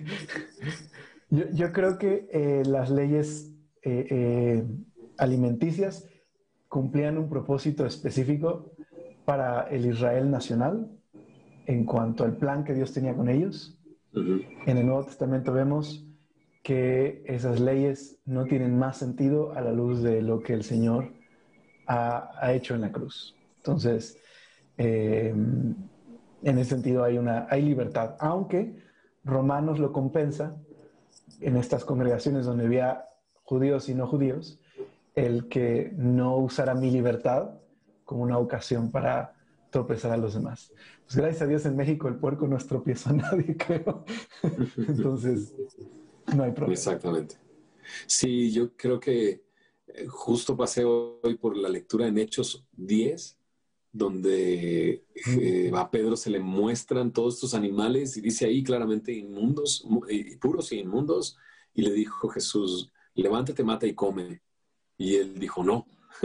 yo, yo creo que eh, las leyes eh, eh, alimenticias cumplían un propósito específico para el Israel nacional en cuanto al plan que Dios tenía con ellos. Uh-huh. En el Nuevo Testamento vemos que esas leyes no tienen más sentido a la luz de lo que el Señor ha, ha hecho en la cruz. Entonces, eh, en ese sentido hay, una, hay libertad, aunque Romanos lo compensa en estas congregaciones donde había judíos y no judíos, el que no usara mi libertad como una ocasión para tropezar a los demás. Pues gracias a Dios en México el puerco no tropieza a nadie, creo. Entonces, no hay problema. Exactamente. Sí, yo creo que justo pasé hoy por la lectura en Hechos diez, donde eh, a Pedro se le muestran todos estos animales y dice ahí claramente inmundos, puros e inmundos, y le dijo Jesús, levántate, mata y come. Y él dijo, no.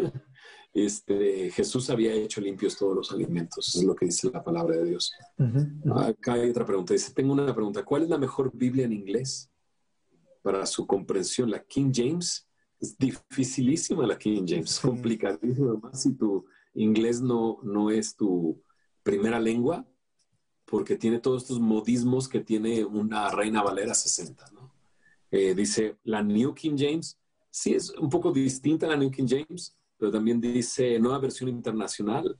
Este, Jesús había hecho limpios todos los alimentos, es lo que dice la palabra de Dios. Uh-huh. Acá hay otra pregunta, dice, tengo una pregunta, ¿cuál es la mejor Biblia en inglés para su comprensión? ¿La King James? Es dificilísima la King James, sí. Complicadísima, más si tu inglés no, no es tu primera lengua, porque tiene todos estos modismos que tiene una Reina Valera sesenta, ¿no? Eh, dice, la New King James, sí es un poco distinta a la New King James, pero también dice Nueva Versión Internacional.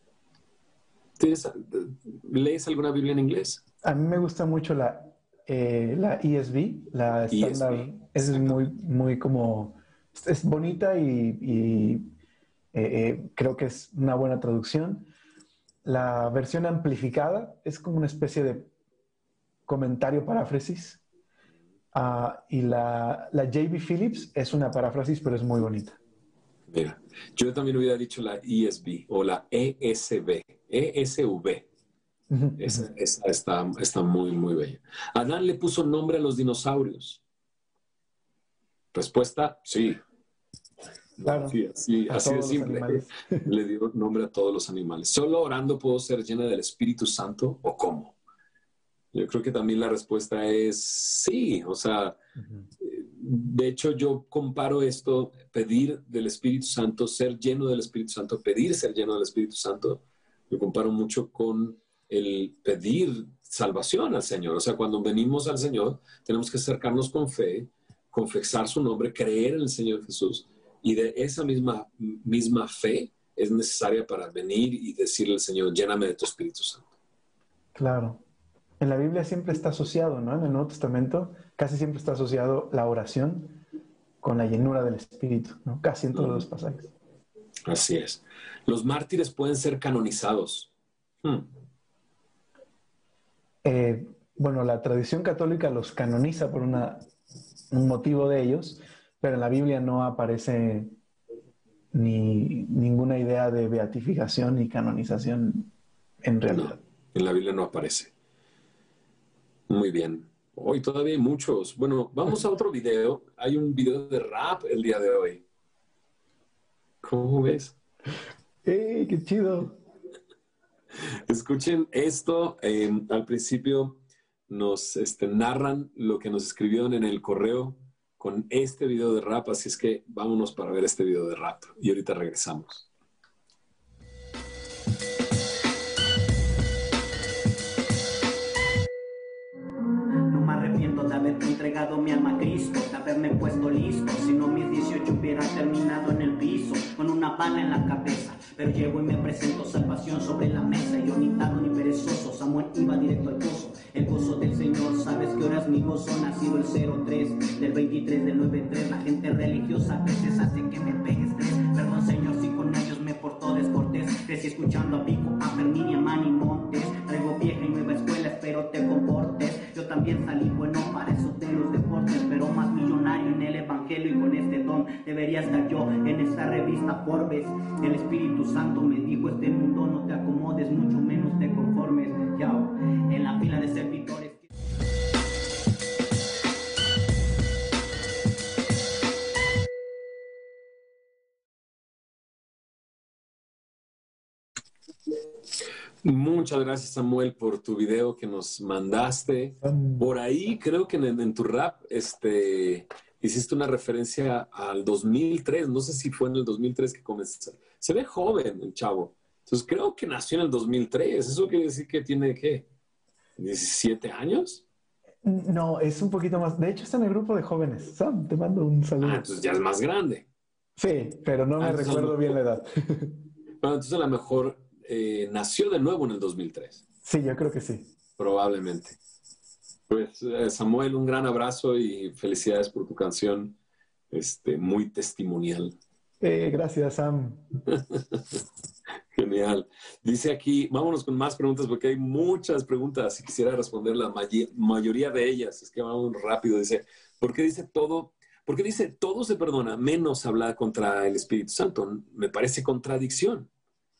¿Tienes, ¿Lees alguna Biblia en inglés? A mí me gusta mucho la, eh, la E S V, la estándar. Es muy, muy como, es bonita y, y eh, eh, creo que es una buena traducción. La versión amplificada es como una especie de comentario paráfrasis. Uh, y la, la J B Phillips es una paráfrasis, pero es muy bonita. Mira, yo también hubiera dicho la E S V o la E S V, E S V. Uh-huh. Esa, esa está, está muy, muy bella. Adán le puso nombre a los dinosaurios. Respuesta, sí. Claro, sí así así de simple. Le dio nombre a todos los animales. ¿Solo orando puedo ser llena del Espíritu Santo o cómo? Yo creo que también la respuesta es sí. O sea, uh-huh. De hecho, yo comparo esto, pedir del Espíritu Santo, ser lleno del Espíritu Santo, pedir ser lleno del Espíritu Santo, lo comparo mucho con el pedir salvación al Señor. O sea, cuando venimos al Señor, tenemos que acercarnos con fe, confesar su nombre, creer en el Señor Jesús. Y de esa misma, misma fe es necesaria para venir y decirle al Señor, lléname de tu Espíritu Santo. Claro. En la Biblia siempre está asociado, ¿no? En el Nuevo Testamento casi siempre está asociado la oración con la llenura del Espíritu, ¿no? Casi en todos mm. los pasajes. Así es. Los mártires pueden ser canonizados. Hmm. eh, bueno, la tradición católica los canoniza por una, un motivo de ellos, pero en la Biblia no aparece ni ninguna idea de beatificación ni canonización en realidad. No, en la Biblia no aparece. Muy bien. Hoy todavía hay muchos. Bueno, vamos a otro video. Hay un video de rap el día de hoy. ¿Cómo ves? ¡Ey, qué chido! Escuchen esto. Eh, al principio nos este, narran lo que nos escribieron en el correo con este video de rap. Así es que vámonos para ver este video de rap. Y ahorita regresamos. De haberte entregado mi alma a Cristo, de haberme puesto listo, si no mis dieciocho hubiera terminado en el piso, con una bala en la cabeza, pero llego y me presento, salvación sobre la mesa, y yo ni tardo ni perezoso, Samuel iba directo al pozo, el gozo del Señor, sabes que ahora es mi gozo, nacido el cero tres, del veintitrés del nueve tres, la gente religiosa a veces hace que me pegue estrés, perdón Señor si con ellos me portó descortés, crecí escuchando a Pico, a Fermín y a Manny Montes, traigo vieja y nueva escuela, espero te comportes, yo también salí bueno para eso de los deportes, pero más millonario en el evangelio y con este don debería estar yo en esta revista Forbes. El Espíritu Santo me dijo, este mundo no te acomodes, mucho menos te conformes, yao, en la fila de servidores. Muchas gracias, Samuel, por tu video que nos mandaste. Por ahí creo que en, en tu rap este, hiciste una referencia al dos mil tres. No sé si fue en el dos mil tres que comenzó. Se ve joven el chavo. Entonces creo que nació en el dos mil tres. ¿Eso quiere decir que tiene, qué, diecisiete años? No, es un poquito más. De hecho, está en el grupo de jóvenes. Sam, te mando un saludo. Ah, entonces ya es más grande. Sí, pero no me ah, recuerdo bien la edad. Bueno, entonces a lo mejor eh, nació de nuevo en el dos mil tres. Sí, yo creo que sí. Probablemente. Pues eh, Samuel, un gran abrazo y felicidades por tu canción, este, muy testimonial. Eh, gracias, Sam. Genial. Dice aquí, vámonos con más preguntas porque hay muchas preguntas y quisiera responder la may mayoría de ellas. Es que vamos rápido. Dice, ¿por qué dice todo? ¿Por qué dice todo se perdona menos hablar contra el Espíritu Santo? Me parece contradicción.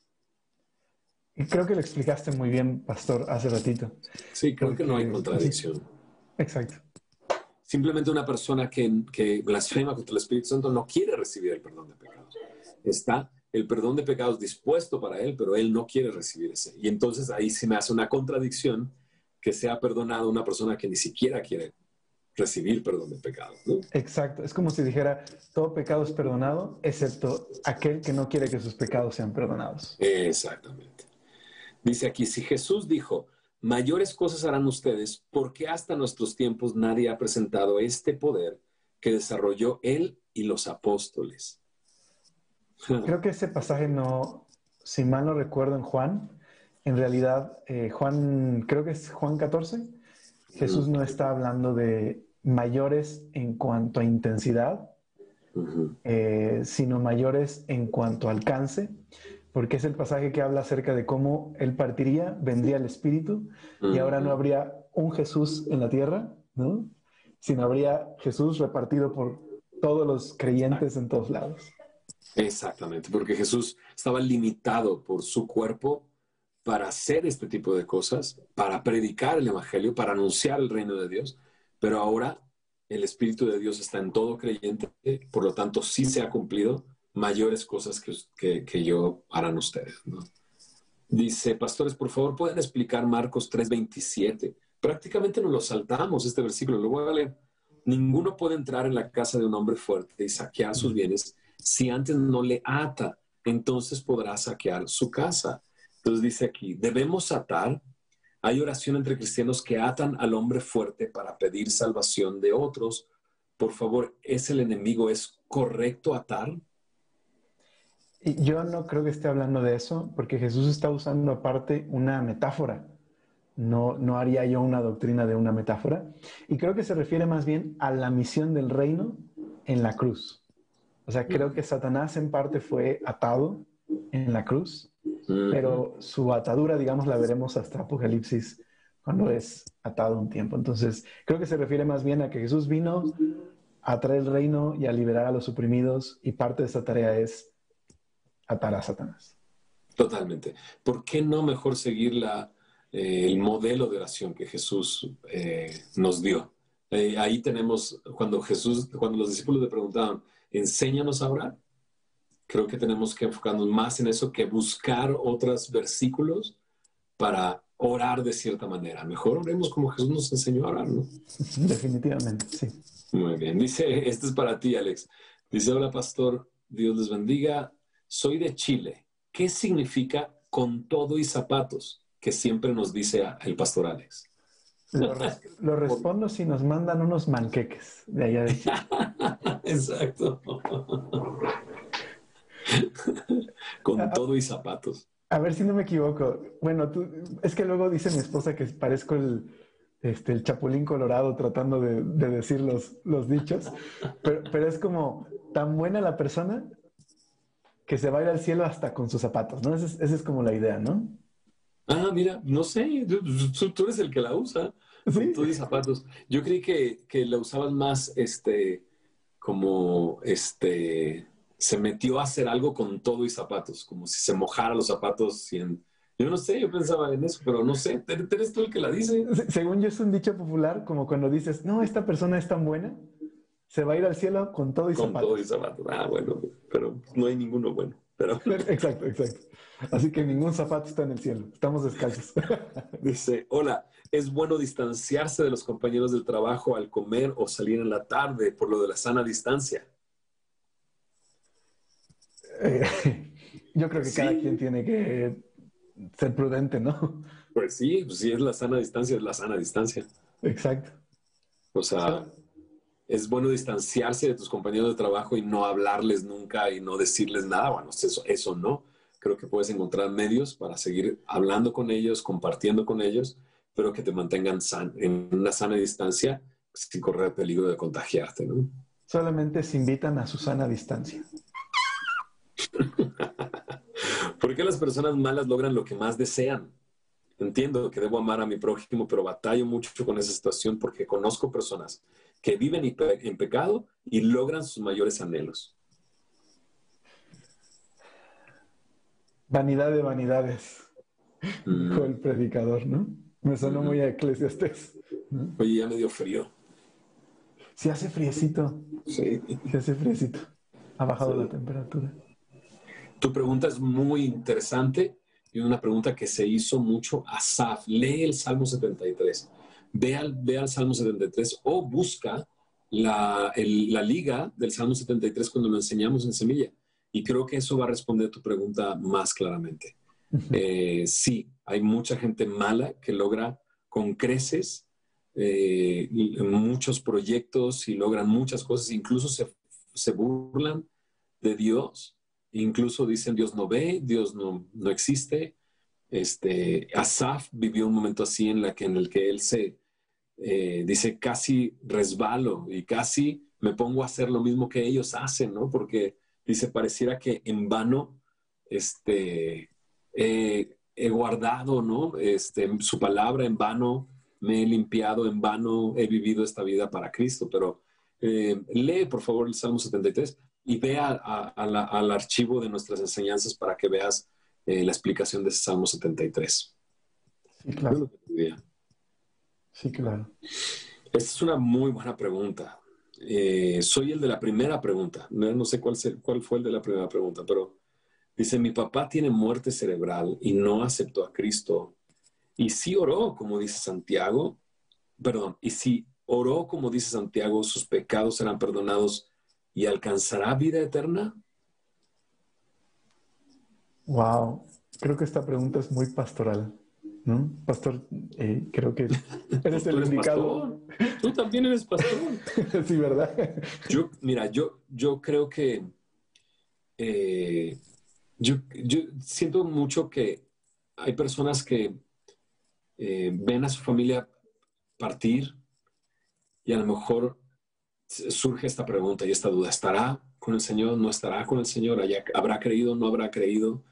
Creo que lo explicaste muy bien, Pastor, hace ratito. Sí, creo Porque... que no hay contradicción. Sí. Exacto. Simplemente una persona que, que blasfema contra el Espíritu Santo no quiere recibir el perdón de pecados. Está el perdón de pecados dispuesto para él, pero él no quiere recibir ese. Y entonces ahí se me hace una contradicción que sea perdonado una persona que ni siquiera quiere recibir perdón de pecados, ¿no? Exacto. Es como si dijera, todo pecado es perdonado, excepto aquel que no quiere que sus pecados sean perdonados. Exactamente. Dice aquí, si Jesús dijo, mayores cosas harán ustedes, porque hasta nuestros tiempos nadie ha presentado este poder que desarrolló él y los apóstoles. Creo que ese pasaje no, si mal no recuerdo en Juan, en realidad eh, Juan, creo que es Juan catorce, Jesús no está hablando de mayores en cuanto a intensidad, uh-huh. eh, sino mayores en cuanto a alcance, porque es el pasaje que habla acerca de cómo él partiría, vendría el Espíritu, uh-huh. y ahora no habría un Jesús en la tierra, ¿no? Sino habría Jesús repartido por todos los creyentes en todos lados. Exactamente, porque Jesús estaba limitado por su cuerpo para hacer este tipo de cosas, para predicar el Evangelio, para anunciar el reino de Dios, pero ahora el Espíritu de Dios está en todo creyente, por lo tanto sí se ha cumplido mayores cosas que, que, que yo harán ustedes, ¿no? Dice, pastores, por favor, ¿pueden explicar Marcos tres veintisiete? Prácticamente nos lo saltamos este versículo, lo voy a leer. Ninguno puede entrar en la casa de un hombre fuerte y saquear sus bienes si antes no le ata, entonces podrá saquear su casa. Entonces dice aquí, debemos atar. Hay oración entre cristianos que atan al hombre fuerte para pedir salvación de otros. Por favor, ¿es el enemigo? ¿Es correcto atar? Yo no creo que esté hablando de eso, porque Jesús está usando aparte una metáfora. No, no haría yo una doctrina de una metáfora. Y creo que se refiere más bien a la misión del reino en la cruz. O sea, creo que Satanás en parte fue atado en la cruz, pero su atadura, digamos, la veremos hasta Apocalipsis, cuando es atado un tiempo. Entonces, creo que se refiere más bien a que Jesús vino a traer el reino y a liberar a los oprimidos, y parte de esa tarea es atar a Satanás. Totalmente. ¿Por qué no mejor seguir la, eh, el modelo de oración que Jesús eh, nos dio? Eh, ahí tenemos, cuando Jesús, cuando los discípulos le preguntaban, enséñanos a orar, creo que tenemos que enfocarnos más en eso que buscar otros versículos para orar de cierta manera. Mejor oremos como Jesús nos enseñó a orar, ¿no? Definitivamente, sí. Muy bien. Dice, este es para ti, Alex. Dice, hola, pastor, Dios les bendiga. Soy de Chile. ¿Qué significa con todo y zapatos? Que siempre nos dice el pastor Alex. Lo, res lo respondo si nos mandan unos manqueques de allá de Chile. Exacto. Con a, todo y zapatos. A ver si no me equivoco. Bueno, tú, es que luego dice mi esposa que parezco el, este, el Chapulín Colorado tratando de, de decir los, los dichos, pero, pero es como tan buena la persona que se va a ir al cielo hasta con sus zapatos, ¿no? Esa es, esa es como la idea, ¿no? Ah, mira, no sé, tú, tú eres el que la usa, ¿Sí? Con todo y zapatos. Yo creí que, que la usaban más, este, como, este, se metió a hacer algo con todo y zapatos, como si se mojara los zapatos y en... Yo no sé, yo pensaba en eso, pero no sé, ¿eres tú el que la dice? Según yo es un dicho popular, como cuando dices, no, esta persona es tan buena, se va a ir al cielo con todo y con zapatos. Con todo y zapatos. Ah, bueno, pero no hay ninguno bueno. Pero... Exacto, exacto. Así que ningún zapato está en el cielo. Estamos descalzos. Dice, hola, ¿es bueno distanciarse de los compañeros del trabajo al comer o salir en la tarde por lo de la sana distancia? Eh, yo creo que sí. cada quien tiene que ser prudente, ¿no? Pues sí, pues si es la sana distancia, es la sana distancia. Exacto. O sea, es bueno distanciarse de tus compañeros de trabajo y no hablarles nunca y no decirles nada. Bueno, eso, eso no. Creo que puedes encontrar medios para seguir hablando con ellos, compartiendo con ellos, pero que te mantengan san, en una sana distancia sin correr peligro de contagiarte, ¿no? Solamente se invitan a su sana distancia. ¿Por qué las personas malas logran lo que más desean? Entiendo que debo amar a mi prójimo, pero batallo mucho con esa situación porque conozco personas que viven en pecado y logran sus mayores anhelos. Vanidad de vanidades, mm. dijo el predicador, ¿no? Me sonó mm. muy a Eclesiastés, ¿no? Oye, ya me dio frío. Sí hace friecito. Sí. Sí hace friecito. Ha bajado sí. la temperatura. Tu pregunta es muy interesante y una pregunta que se hizo mucho. Asaf, lee el Salmo setenta y tres. Ve al, ve al Salmo setenta y tres o busca la, el, la liga del Salmo setenta y tres cuando lo enseñamos en Semilla. Y creo que eso va a responder a tu pregunta más claramente. Uh-huh. eh, sí, hay mucha gente mala que logra con creces eh, muchos proyectos y logran muchas cosas. Incluso se, se burlan de Dios. Incluso dicen Dios no ve, Dios no, no existe. Este, Asaf vivió un momento así en, la que, en el que él se eh, dice casi resbalo y casi me pongo a hacer lo mismo que ellos hacen, ¿no? Porque dice, pareciera que en vano este, eh, he guardado, ¿no? Este, su palabra, en vano me he limpiado, en vano he vivido esta vida para Cristo. Pero eh, lee, por favor, el Salmo setenta y tres y ve a, a, a la, al archivo de nuestras enseñanzas para que veas eh, la explicación de ese Salmo setenta y tres. Sí, claro. Sí, claro. Esta es una muy buena pregunta. Eh, soy el de la primera pregunta. No, no sé cuál, se, cuál fue el de la primera pregunta, pero dice, mi papá tiene muerte cerebral y no aceptó a Cristo. Y sí oró, como dice Santiago, perdón, y si oró, como dice Santiago, sus pecados serán perdonados y alcanzará vida eterna. Wow, creo que esta pregunta es muy pastoral, ¿no? Pastor, eh, creo que eres el eres indicado. Pastor. Tú también eres pastor. Sí, ¿verdad? Yo, mira, yo, yo creo que eh, yo, yo siento mucho que hay personas que eh, ven a su familia partir y a lo mejor surge esta pregunta y esta duda. ¿Estará con el Señor? ¿No estará con el Señor? ¿Habrá creído? ¿No habrá creído?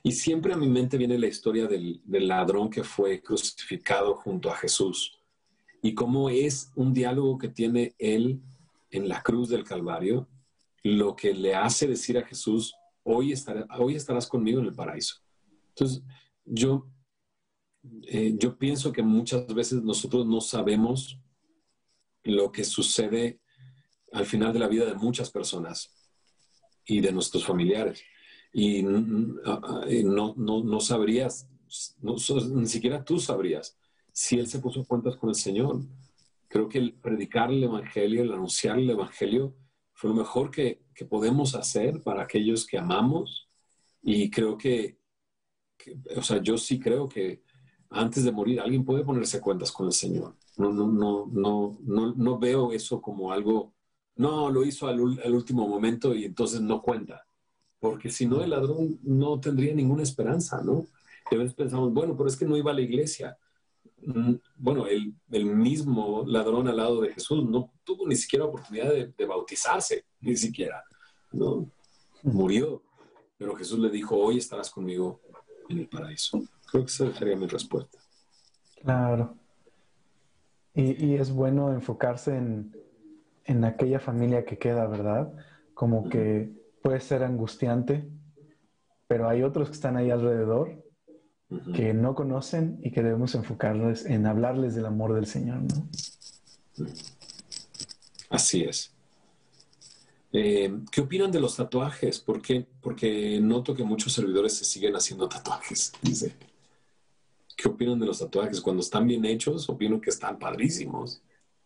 Y siempre a mi mente viene la historia del, del ladrón que fue crucificado junto a Jesús y cómo es un diálogo que tiene él en la cruz del Calvario, lo que le hace decir a Jesús, hoy, estará, hoy estarás conmigo en el paraíso. Entonces, yo, eh, yo pienso que muchas veces nosotros no sabemos lo que sucede al final de la vida de muchas personas y de nuestros familiares. Y no, no, no sabrías, no, ni siquiera tú sabrías si él se puso cuentas con el Señor. Creo que el predicar el Evangelio, el anunciar el Evangelio fue lo mejor que, que podemos hacer para aquellos que amamos. Y creo que, que, o sea, yo sí creo que antes de morir alguien puede ponerse cuentas con el Señor. No, no, no, no, no, no veo eso como algo, no, lo hizo al, al último momento y entonces no cuenta. Porque si no, el ladrón no tendría ninguna esperanza, ¿no? Y a veces pensamos, bueno, pero es que no iba a la iglesia. Bueno, el, el mismo ladrón al lado de Jesús no tuvo ni siquiera oportunidad de, de bautizarse, ni siquiera, ¿no? Murió. Pero Jesús le dijo, hoy estarás conmigo en el paraíso. Creo que esa sería mi respuesta. Claro. Y, y es bueno enfocarse en, en aquella familia que queda, ¿verdad? Como que puede ser angustiante, pero hay otros que están ahí alrededor uh-huh. que no conocen y que debemos enfocarnos en hablarles del amor del Señor, ¿no? Así es. Eh, ¿Qué opinan de los tatuajes? ¿Por qué? Porque noto que muchos servidores se siguen haciendo tatuajes, dice. ¿Qué opinan de los tatuajes? Cuando están bien hechos, opino que están padrísimos,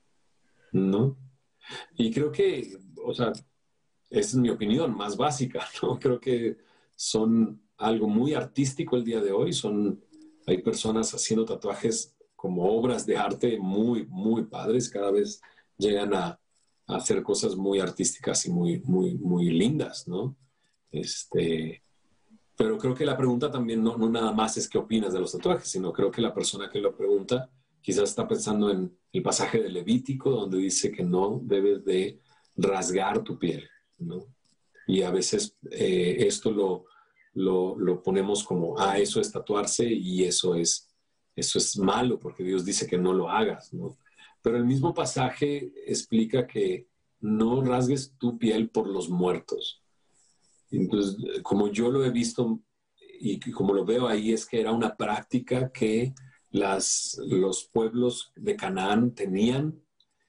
¿no? Y creo que, o sea, esa es mi opinión más básica, ¿no? Creo que son algo muy artístico el día de hoy. Son, hay personas haciendo tatuajes como obras de arte muy, muy padres. Cada vez llegan a, a hacer cosas muy artísticas y muy, muy, muy lindas, ¿no? Este, pero creo que la pregunta también no, no nada más es qué opinas de los tatuajes, sino creo que la persona que lo pregunta quizás está pensando en el pasaje de Levítico, donde dice que no debes de rasgar tu piel, ¿no? Y a veces eh, esto lo, lo, lo ponemos como, ah, eso es tatuarse y eso es, eso es malo porque Dios dice que no lo hagas, ¿no? Pero el mismo pasaje explica que no rasgues tu piel por los muertos. Entonces, como yo lo he visto y como lo veo ahí, es que era una práctica que las, los pueblos de Canaán tenían.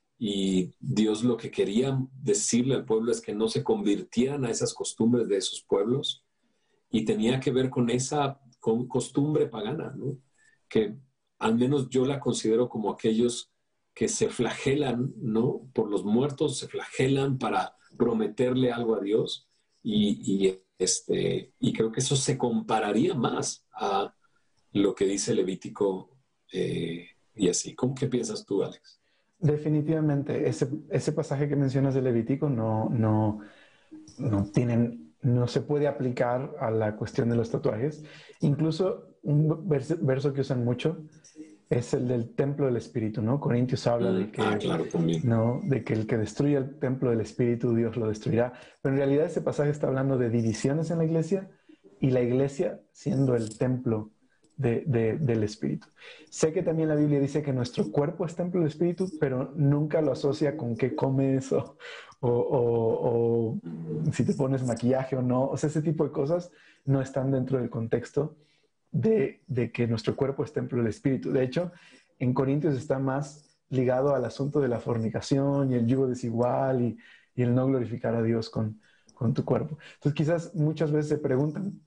Y Dios lo que quería decirle al pueblo es que no se convirtieran a esas costumbres de esos pueblos. Y tenía que ver con esa con costumbre pagana, ¿no? Que al menos yo la considero como aquellos que se flagelan, ¿no? Por los muertos, se flagelan para prometerle algo a Dios. Y, y, este, y creo que eso se compararía más a lo que dice Levítico eh, y así. ¿Cómo, qué piensas tú, Alex? Definitivamente, ese, ese pasaje que mencionas de Levítico no, no, no, tienen, no se puede aplicar a la cuestión de los tatuajes. Incluso un verso, verso que usan mucho es el del templo del Espíritu, ¿no? Corintios habla mm, de que, ah, claro, ¿no? de que el que destruya el templo del Espíritu, Dios lo destruirá. Pero en realidad ese pasaje está hablando de divisiones en la iglesia y la iglesia siendo el templo De, de, del Espíritu. Sé que también la Biblia dice que nuestro cuerpo es templo del Espíritu, pero nunca lo asocia con qué comes o, o, o, o si te pones maquillaje o no. O sea, ese tipo de cosas no están dentro del contexto de, de que nuestro cuerpo es templo del Espíritu. De hecho, en Corintios está más ligado al asunto de la fornicación y el yugo desigual y, y el no glorificar a Dios con, con tu cuerpo. Entonces, quizás muchas veces se preguntan,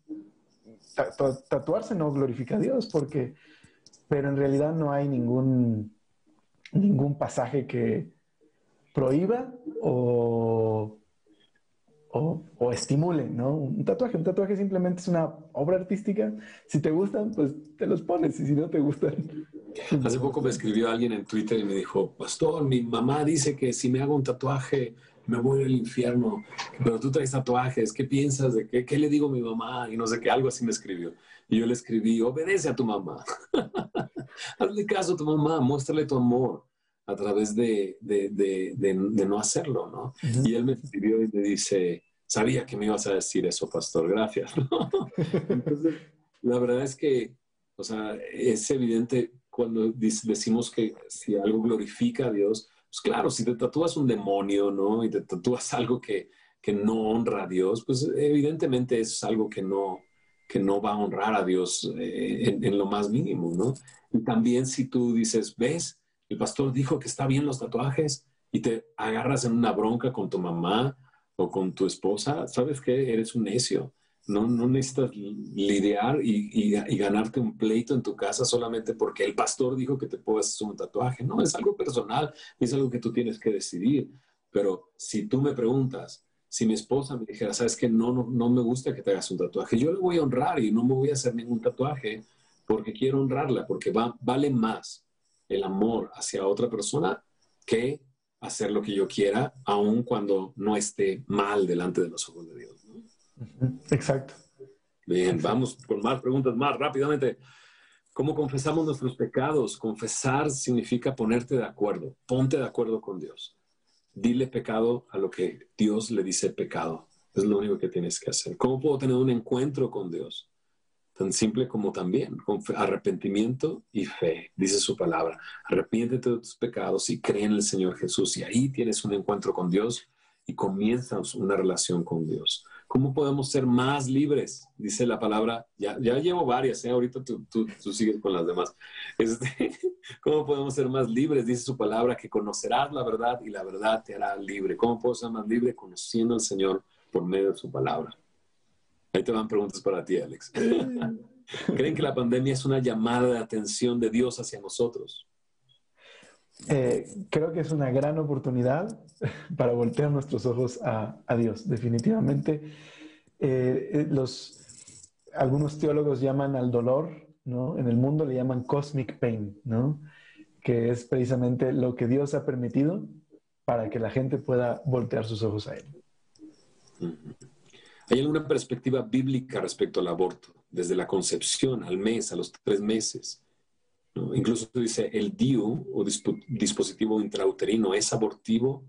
tatuarse no glorifica a Dios, porque, pero en realidad no hay ningún, ningún pasaje que prohíba o, o, o estimule, ¿no? Un tatuaje, un tatuaje simplemente es una obra artística. Si te gustan, pues te los pones, y si no te gustan... Hace poco me escribió alguien en Twitter y me dijo, pastor, mi mamá dice que si me hago un tatuaje me voy al infierno, pero tú traes tatuajes, ¿qué piensas de qué? ¿Qué le digo a mi mamá? Y no sé qué, algo así me escribió. Y yo le escribí, obedece a tu mamá. Hazle caso a tu mamá, muéstrale tu amor a través de, de, de, de, de no hacerlo, ¿no? Uh-huh. Y él me escribió y me dice, sabía que me ibas a decir eso, pastor, gracias. ¿No? Entonces, la verdad es que, o sea, es evidente cuando decimos que si algo glorifica a Dios, pues claro, si te tatúas un demonio, ¿no? Y te tatúas algo que, que no honra a Dios, pues evidentemente es algo que no, que no va a honrar a Dios eh, en, en lo más mínimo, ¿no? Y también si tú dices, ves, el pastor dijo que está bien los tatuajes y te agarras en una bronca con tu mamá o con tu esposa, ¿sabes qué? Eres un necio. No, no necesitas lidiar y, y, y ganarte un pleito en tu casa solamente porque el pastor dijo que te puedes hacer un tatuaje. No, es algo personal, es algo que tú tienes que decidir. Pero si tú me preguntas, si mi esposa me dijera, ¿sabes qué? No, no, no me gusta que te hagas un tatuaje, yo le voy a honrar y no me voy a hacer ningún tatuaje porque quiero honrarla, porque va, vale más el amor hacia otra persona que hacer lo que yo quiera, aun cuando no esté mal delante de los ojos de Dios, ¿no? Exacto. Bien, Exacto. vamos con más preguntas, más rápidamente. ¿Cómo confesamos nuestros pecados? Confesar significa ponerte de acuerdo. Ponte de acuerdo con Dios. Dile pecado a lo que Dios le dice pecado. Es lo único que tienes que hacer. ¿Cómo puedo tener un encuentro con Dios? Tan simple como también, con arrepentimiento y fe, dice su palabra. Arrepiéntete de tus pecados y cree en el Señor Jesús. Y ahí tienes un encuentro con Dios y comienzas una relación con Dios. ¿Cómo podemos ser más libres? Dice la palabra, ya, ya llevo varias, ¿eh? Ahorita tú, tú, tú sigues con las demás. Este, ¿Cómo podemos ser más libres? Dice su palabra, que conocerás la verdad y la verdad te hará libre. ¿Cómo puedo ser más libre? Conociendo al Señor por medio de su palabra. Ahí te van preguntas para ti, Alex. ¿Creen que la pandemia es una llamada de atención de Dios hacia nosotros? Eh, creo que es una gran oportunidad para voltear nuestros ojos a, a Dios, definitivamente. Eh, los, algunos teólogos llaman al dolor, ¿no? En el mundo le llaman cosmic pain, ¿no? Que es precisamente lo que Dios ha permitido para que la gente pueda voltear sus ojos a Él. ¿Hay alguna perspectiva bíblica respecto al aborto? Desde la concepción, al mes, a los tres meses. ¿No? Incluso dice, el D I U o disp dispositivo intrauterino es abortivo.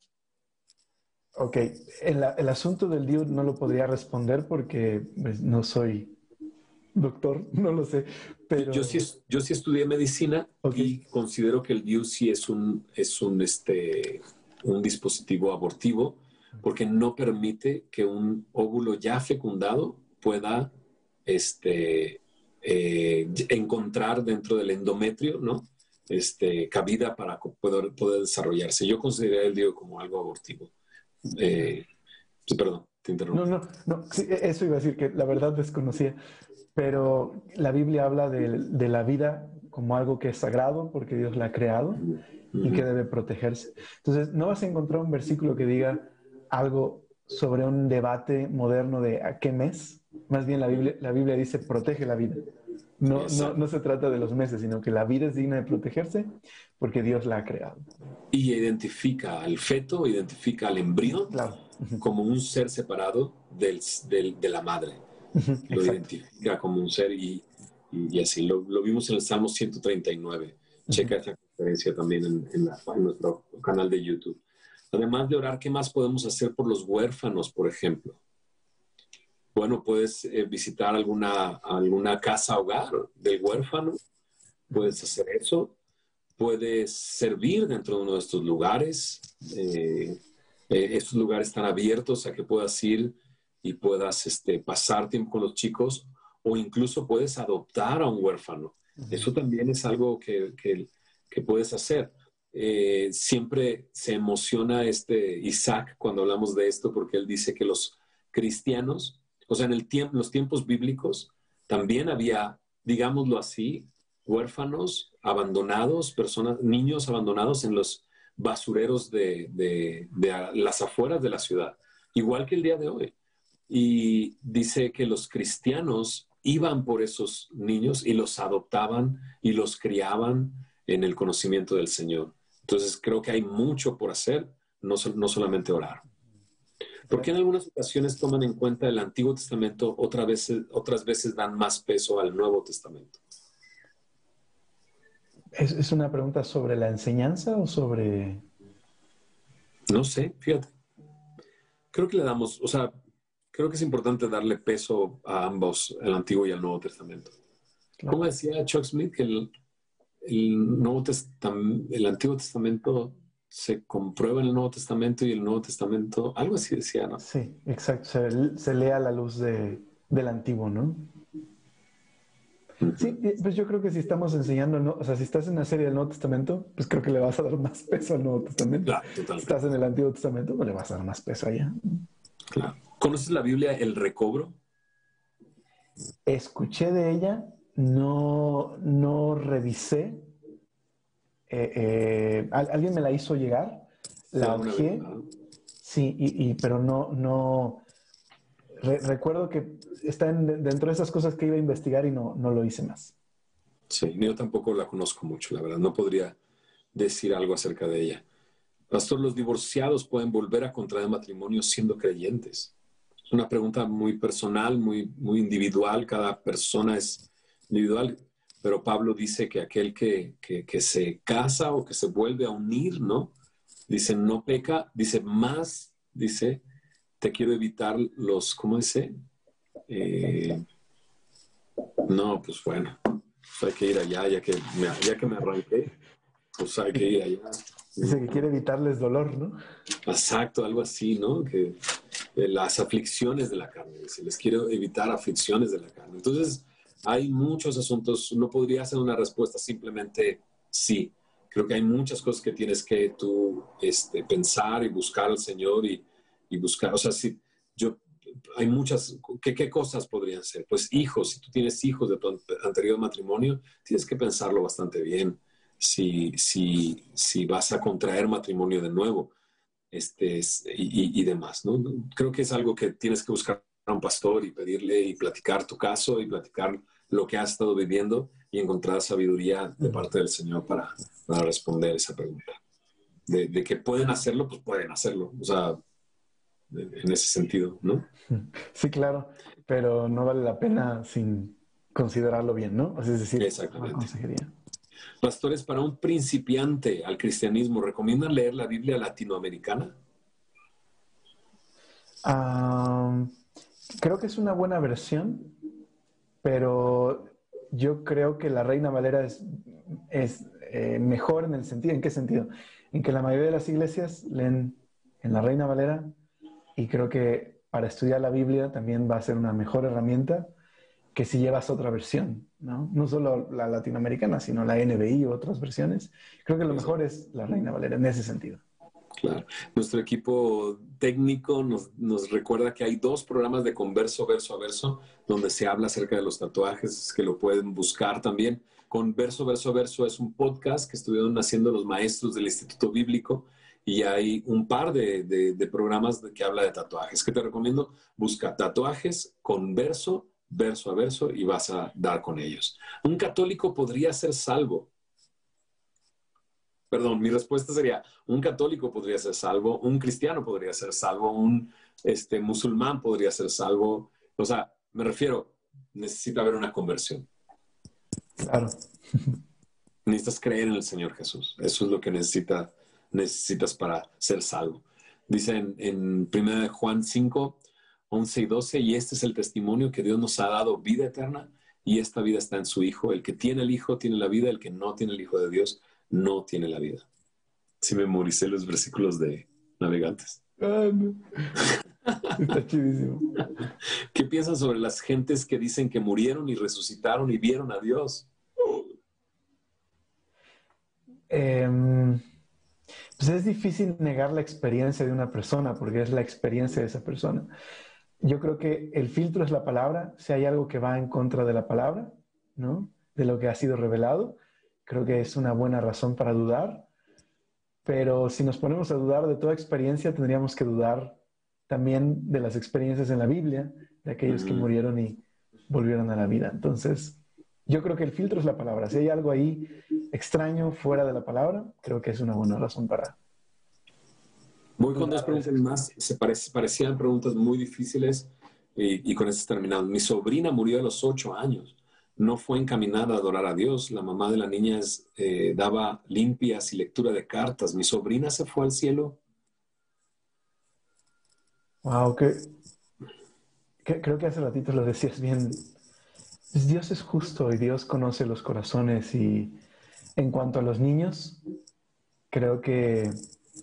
Ok, el, el asunto del D I U no lo podría responder porque pues, no soy doctor, no lo sé, pero... Yo sí, yo sí estudié medicina, okay, y considero que el D I U sí es un, es un, este, un dispositivo abortivo porque no permite que un óvulo ya fecundado pueda este, eh, encontrar dentro del endometrio, ¿no? Este, cabida para poder, poder desarrollarse. Yo considero el D I U como algo abortivo. Eh, sí, perdón, te interrumpo. No, no, no, sí, eso iba a decir, que la verdad desconocía, pero la Biblia habla de, de la vida como algo que es sagrado porque Dios la ha creado uh-huh. y que debe protegerse. Entonces, no vas a encontrar un versículo que diga algo sobre un debate moderno de a qué mes. Más bien la Biblia, la Biblia dice protege la vida. No, no, no se trata de los meses, sino que la vida es digna de protegerse porque Dios la ha creado. Y identifica al feto, identifica al embrión, claro, como un ser separado del, del, de la madre. Lo Exacto. identifica como un ser y, y, y así. Lo, lo vimos en el Salmo ciento treinta y nueve. Checa uh-huh. esa conferencia también en, en, la, en nuestro canal de YouTube. Además de orar, ¿qué más podemos hacer por los huérfanos, por ejemplo? Bueno, puedes eh, visitar alguna, alguna casa hogar del huérfano. Puedes hacer eso. Puedes servir dentro de uno de estos lugares. Eh, eh, estos lugares están abiertos a que puedas ir y puedas este, pasar tiempo con los chicos, o incluso puedes adoptar a un huérfano. Uh-huh. Eso también es algo que, que, que puedes hacer. Eh, siempre se emociona este Isaac cuando hablamos de esto, porque él dice que los cristianos, o sea, en el tiempo, los tiempos bíblicos, también había, digámoslo así, huérfanos abandonados, personas, niños abandonados en los basureros de, de, de las afueras de la ciudad, igual que el día de hoy. Y dice que los cristianos iban por esos niños y los adoptaban y los criaban en el conocimiento del Señor. Entonces creo que hay mucho por hacer, no, no solamente orar. ¿Por qué en algunas ocasiones toman en cuenta el Antiguo Testamento, otras veces, otras veces dan más peso al Nuevo Testamento? ¿Es, ¿Es una pregunta sobre la enseñanza o sobre...? No sé, fíjate. creo que le damos, o sea, creo que es importante darle peso a ambos, el Antiguo y el Nuevo Testamento. Claro. Como decía Chuck Smith, que el, el, Nuevo Testam- el Antiguo Testamento se comprueba en el Nuevo Testamento y el Nuevo Testamento, algo así decía, ¿no? Sí, exacto. Se, se lee a la luz de, del Antiguo, ¿no? Sí, pues yo creo que si estamos enseñando, ¿no? O sea, si estás en la serie del Nuevo Testamento, pues creo que le vas a dar más peso al Nuevo Testamento. Claro, Si totalmente. estás en el Antiguo Testamento, pues le vas a dar más peso allá. Claro. ¿Conoces la Biblia, El Recobro? Escuché de ella, no, no revisé. Eh, eh, alguien me la hizo llegar, la Una hojeé, vez, ¿no? sí, y, y, pero no, no re, recuerdo que está en, dentro de esas cosas que iba a investigar y no, no lo hice más. Sí, yo tampoco la conozco mucho, la verdad. No podría decir algo acerca de ella. Pastor, ¿los divorciados pueden volver a contraer matrimonio siendo creyentes? Es una pregunta muy personal, muy, muy individual. Cada persona es individual. Pero Pablo dice que aquel que, que, que se casa o que se vuelve a unir, ¿no? Dice, no peca. Dice, más, dice, te quiero evitar los, ¿cómo dice? Eh, no, pues bueno, pues hay que ir allá, ya que me, ya que me arranqué, pues hay que ir allá. Dice que quiere evitarles dolor, ¿no? Exacto, algo así, ¿no? Que eh, las aflicciones de la carne, dice, les quiero evitar aflicciones de la carne. Entonces, hay muchos asuntos, no podría ser una respuesta simplemente sí. Creo que hay muchas cosas que tienes que tú este, pensar y buscar al Señor y, y buscar, o sea, si yo, hay muchas, ¿qué, ¿qué cosas podrían ser? Pues hijos, si tú tienes hijos de tu anterior matrimonio, tienes que pensarlo bastante bien si, si, si vas a contraer matrimonio de nuevo este, y, y, y demás, ¿no? Creo que es algo que tienes que buscar a un pastor y pedirle y platicar tu caso y platicar lo que has estado viviendo y encontrar sabiduría de parte del Señor para, para responder esa pregunta. De, de que pueden hacerlo, pues pueden hacerlo. O sea, en ese sentido, ¿no? Sí, claro, pero no vale la pena sin considerarlo bien, ¿no? O sea, es decir, exactamente. Una consejería. Pastores, para un principiante al cristianismo, ¿recomiendan leer la Biblia latinoamericana? Um, creo que es una buena versión, pero yo creo que la Reina Valera es, es eh, mejor en el sentido, ¿en qué sentido? En que la mayoría de las iglesias leen en la Reina Valera y creo que para estudiar la Biblia también va a ser una mejor herramienta que si llevas otra versión, ¿no? No solo la latinoamericana, sino la N B I u otras versiones. Creo que lo mejor es la Reina Valera en ese sentido. Claro. Nuestro equipo técnico nos, nos recuerda que hay dos programas de Converso Verso a Verso donde se habla acerca de los tatuajes, que lo pueden buscar también. Converso Verso a Verso es un podcast que estuvieron haciendo los maestros del Instituto Bíblico y hay un par de, de, de programas de que habla de tatuajes. ¿Qué te recomiendo? Busca tatuajes Converso Verso a Verso y vas a dar con ellos. Un católico podría ser salvo. Perdón, mi respuesta sería, un católico podría ser salvo, un cristiano podría ser salvo, un este, musulmán podría ser salvo. O sea, me refiero, necesita haber una conversión. Claro. Necesitas creer en el Señor Jesús. Eso es lo que necesita, necesitas para ser salvo. Dice en, en primera de Juan cinco, once y doce, y este es el testimonio que Dios nos ha dado vida eterna y esta vida está en su Hijo. El que tiene el Hijo tiene la vida, el que no tiene el Hijo de Dios no tiene la vida. Sí memoricé los versículos de Navegantes. Ah, no. Está chidísimo. ¿Qué piensas sobre las gentes que dicen que murieron y resucitaron y vieron a Dios? Eh, pues es difícil negar la experiencia de una persona porque es la experiencia de esa persona. Yo creo que el filtro es la palabra. Si hay algo que va en contra de la palabra, ¿no? De lo que ha sido revelado, creo que es una buena razón para dudar. Pero si nos ponemos a dudar de toda experiencia, tendríamos que dudar también de las experiencias en la Biblia, de aquellos que murieron y volvieron a la vida. Entonces, yo creo que el filtro es la palabra. Si hay algo ahí extraño fuera de la palabra, creo que es una buena razón para... Voy con dos preguntas más. Se parece, parecían preguntas muy difíciles y, y con eso terminamos. Mi sobrina murió a los ocho años. No fue encaminada a adorar a Dios. La mamá de la niña eh, daba limpias y lectura de cartas. Mi sobrina se fue al cielo. Wow, que, que- creo que hace ratito lo decías bien. Dios es justo y Dios conoce los corazones. Y en cuanto a los niños, creo que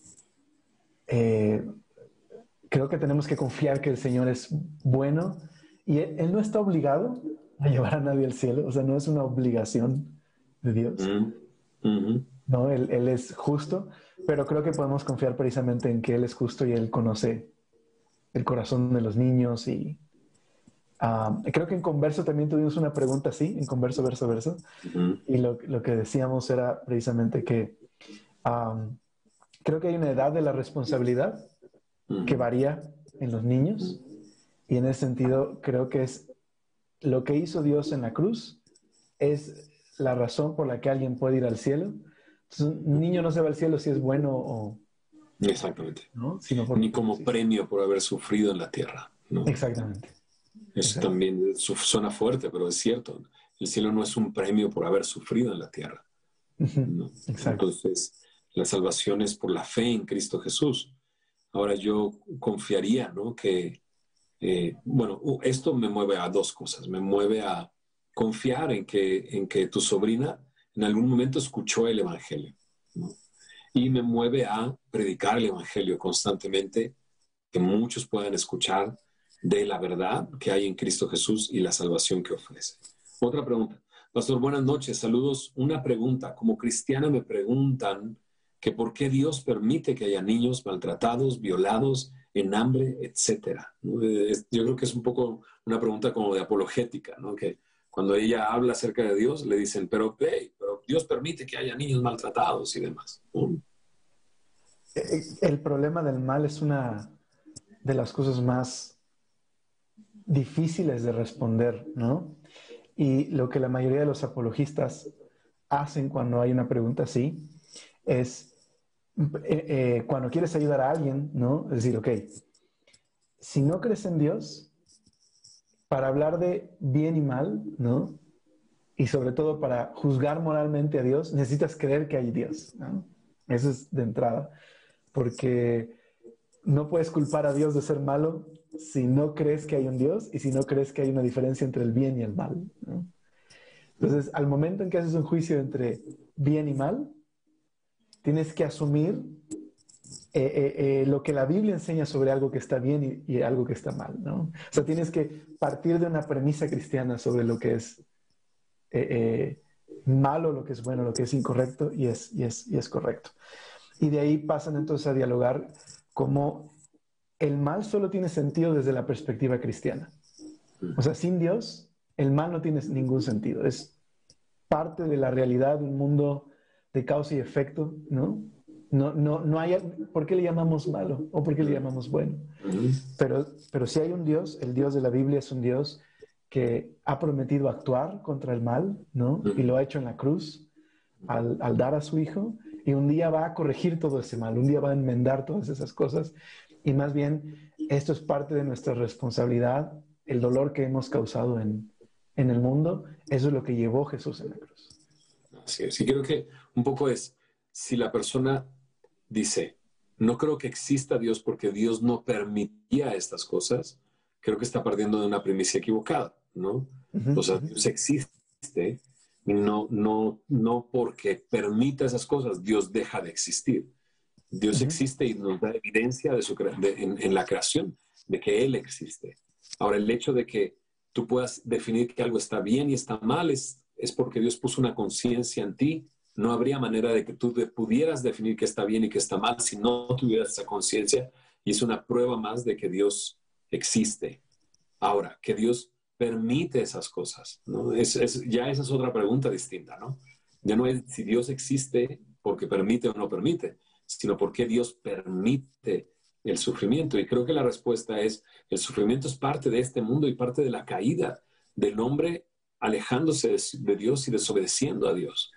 eh, creo que tenemos que confiar que el Señor es bueno y él, él no está obligado a llevar a nadie al cielo. O sea, no es una obligación de Dios. Mm, ujú. No, él, él es justo, pero creo que podemos confiar precisamente en que Él es justo y Él conoce el corazón de los niños. Y ah, creo que en Converso también tuvimos una pregunta así, en Converso, verso, verso. Ujú. Y lo, lo que decíamos era precisamente que ah, creo que hay una edad de la responsabilidad que Ujú. varía en los niños. Y en ese sentido, creo que es lo que hizo Dios en la cruz, es la razón por la que alguien puede ir al cielo. Entonces, un niño no se va al cielo si es bueno o Exactamente. no, sino por... Ni como sí. premio por haber sufrido en la tierra, ¿no? Exactamente. Eso Exacto. también su- suena fuerte, pero es cierto. El cielo no es un premio por haber sufrido en la tierra, Ujú. ¿no? Exacto. Entonces, la salvación es por la fe en Cristo Jesús. Ahora yo confiaría, ¿no? Que, eh, bueno, uh, esto me mueve a dos cosas. Me mueve a confiar en que, en que tu sobrina en algún momento escuchó el Evangelio, ¿no? Y me mueve a predicar el Evangelio constantemente, que muchos puedan escuchar de la verdad que hay en Cristo Jesús y la salvación que ofrece. Otra pregunta. Pastor, buenas noches, saludos. Una pregunta. Como cristiana me preguntan que por qué Dios permite que haya niños maltratados, violados, en hambre, etcétera. ¿No? Es- Yo creo que es un poco una pregunta como de apologética, ¿no? Que cuando ella habla acerca de Dios, le dicen, pero, hey, pero Dios permite que haya niños maltratados y demás, ¿no? Eh, El problema del mal es una de las cosas más difíciles de responder, ¿no? Y lo que la mayoría de los apologistas hacen cuando hay una pregunta así es, eh, eh, cuando quieres ayudar a alguien, ¿no? Es decir, ok, si no crees en Dios, para hablar de bien y mal, ¿no? Y sobre todo para juzgar moralmente a Dios, necesitas creer que hay Dios, ¿no? Eso es de entrada, porque no puedes culpar a Dios de ser malo si no crees que hay un Dios y si no crees que hay una diferencia entre el bien y el mal, ¿no? Entonces, al momento en que haces un juicio entre bien y mal, tienes que asumir eh, eh, eh, lo que la Biblia enseña sobre algo que está bien y, y algo que está mal, ¿no? O sea, tienes que partir de una premisa cristiana sobre lo que es eh, eh, malo, lo que es bueno, lo que es incorrecto y es, y, es, y es correcto. Y de ahí pasan entonces a dialogar cómo el mal solo tiene sentido desde la perspectiva cristiana. O sea, sin Dios, el mal no tiene ningún sentido. Es parte de la realidad de un mundo de causa y efecto, ¿no? No, no, no hay, ¿por qué le llamamos malo o por qué le llamamos bueno? Pero, pero si hay un Dios, el Dios de la Biblia es un Dios que ha prometido actuar contra el mal, ¿no? Y lo ha hecho en la cruz al, al dar a su Hijo, y un día va a corregir todo ese mal, un día va a enmendar todas esas cosas, y más bien esto es parte de nuestra responsabilidad, el dolor que hemos causado en, en el mundo, eso es lo que llevó Jesús en la cruz. Así es. Y creo que un poco es, si la persona dice, no creo que exista Dios porque Dios no permitía estas cosas, creo que está partiendo de una premisa equivocada, ¿no? Uh-huh, O sea, uh-huh. Dios existe y no, no, no porque permita esas cosas, Dios deja de existir. Dios Uh-huh. existe y nos da evidencia de su, de, en, en la creación de que Él existe. Ahora, el hecho de que tú puedas definir que algo está bien y está mal es, es porque Dios puso una conciencia en ti. No habría manera de que tú de, pudieras definir qué está bien y qué está mal si no tuvieras esa conciencia, y es una prueba más de que Dios existe. Ahora, que Dios permite esas cosas, ¿no? Es, es, ya esa es otra pregunta distinta, ¿no? Ya no es si Dios existe porque permite o no permite, sino por qué Dios permite el sufrimiento. Y creo que la respuesta es, el sufrimiento es parte de este mundo y parte de la caída del hombre alejándose de Dios y desobedeciendo a Dios.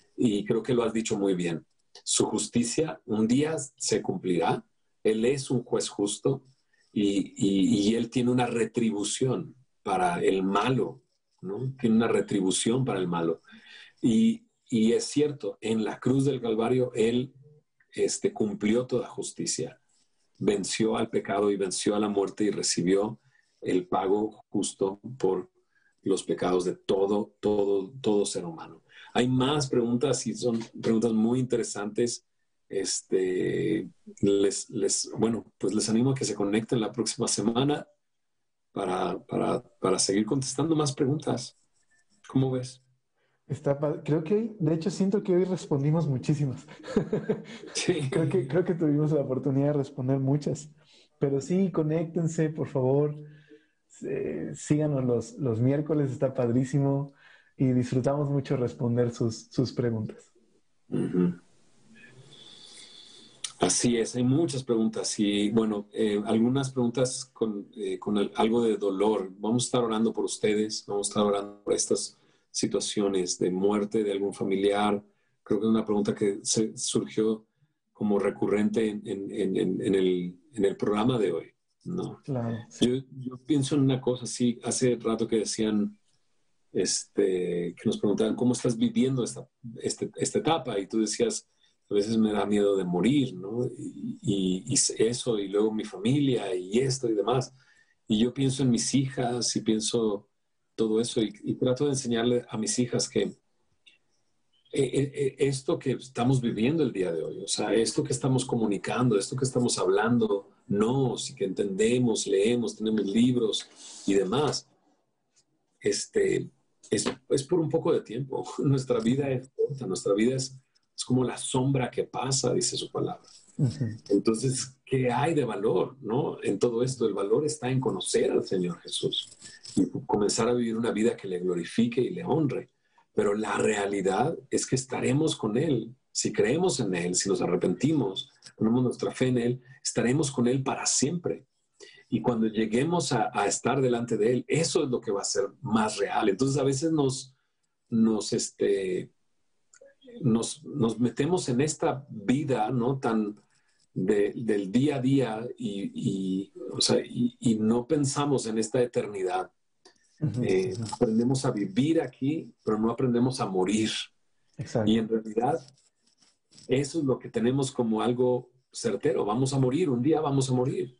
Y creo que lo has dicho muy bien. Su justicia un día se cumplirá. Él es un juez justo y, y, y Él tiene una retribución para el malo, ¿no? Tiene una retribución para el malo. Y, y es cierto, en la cruz del Calvario Él este, cumplió toda justicia. venció al pecado y venció a la muerte y recibió el pago justo por los pecados de todo, todo, todo ser humano. Hay más preguntas y son preguntas muy interesantes. Este, les, les, bueno, pues les animo a que se conecten la próxima semana para, para, para seguir contestando más preguntas. ¿Cómo ves? Está, creo que hoy, de hecho, siento que hoy respondimos muchísimas. Sí. creo, que, creo que tuvimos la oportunidad de responder muchas. Pero sí, conéctense, por favor. Eh, síganos los, los miércoles, está padrísimo. Y disfrutamos mucho responder sus, sus preguntas. Uh-huh. Así es, hay muchas preguntas y bueno, eh, algunas preguntas con, eh, con el, algo de dolor. Vamos a estar orando por ustedes, vamos a estar orando por estas situaciones de muerte de algún familiar. Creo que es una pregunta que se, surgió como recurrente en, en, en, en, el, en el programa de hoy, ¿no? Claro, sí. yo, yo pienso en una cosa, sí, hace rato que decían, este, que nos preguntaban, ¿cómo estás viviendo esta, este, esta etapa? Y tú decías, a veces me da miedo de morir, ¿no? Y, y, y eso, y luego mi familia, y esto y demás. Y yo pienso en mis hijas, y pienso todo eso, y, y trato de enseñarle a mis hijas que eh, eh, esto que estamos viviendo el día de hoy, o sea, esto que estamos comunicando, esto que estamos hablando, no, sí que entendemos, leemos, tenemos libros y demás, este, es, es por un poco de tiempo. Nuestra vida es corta, nuestra vida es Es como la sombra que pasa, dice su palabra. Uh-huh. Entonces, ¿qué hay de valor, no? En todo esto, el valor está en conocer al Señor Jesús y comenzar a vivir una vida que le glorifique y le honre. Pero la realidad es que estaremos con Él. Si creemos en Él, si nos arrepentimos, ponemos nuestra fe en Él, estaremos con Él para siempre. Y cuando lleguemos a, a estar delante de Él, eso es lo que va a ser más real. Entonces, a veces nos, nos este, Nos, nos metemos en esta vida, ¿no? Tan de, del día a día y, y, o sea, y, y no pensamos en esta eternidad. Uh-huh. Eh, aprendemos a vivir aquí, pero no aprendemos a morir. Exacto. Y en realidad eso es lo que tenemos como algo certero. Vamos a morir, un día vamos a morir.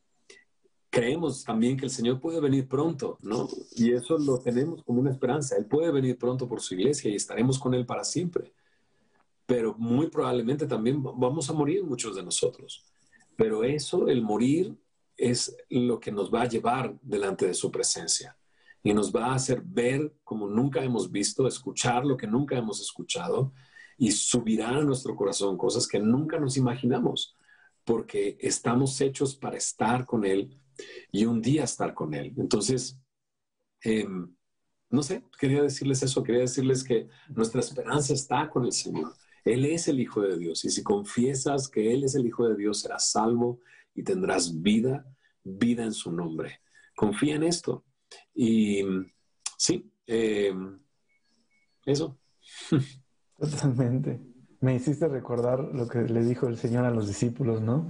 Creemos también que el Señor puede venir pronto, ¿no? Y eso lo tenemos como una esperanza. Él puede venir pronto por su iglesia y estaremos con Él para siempre. Pero muy probablemente también vamos a morir muchos de nosotros. Pero eso, el morir, es lo que nos va a llevar delante de su presencia y nos va a hacer ver como nunca hemos visto, escuchar lo que nunca hemos escuchado y subirá a nuestro corazón cosas que nunca nos imaginamos, porque estamos hechos para estar con Él y un día estar con Él. Entonces, eh, no sé, quería decirles eso, quería decirles que nuestra esperanza está con el Señor. Él es el Hijo de Dios y si confiesas que Él es el Hijo de Dios, serás salvo y tendrás vida, vida en su nombre. Confía en esto. Y sí, eh, eso. Totalmente. Me hiciste recordar lo que le dijo el Señor a los discípulos, ¿no?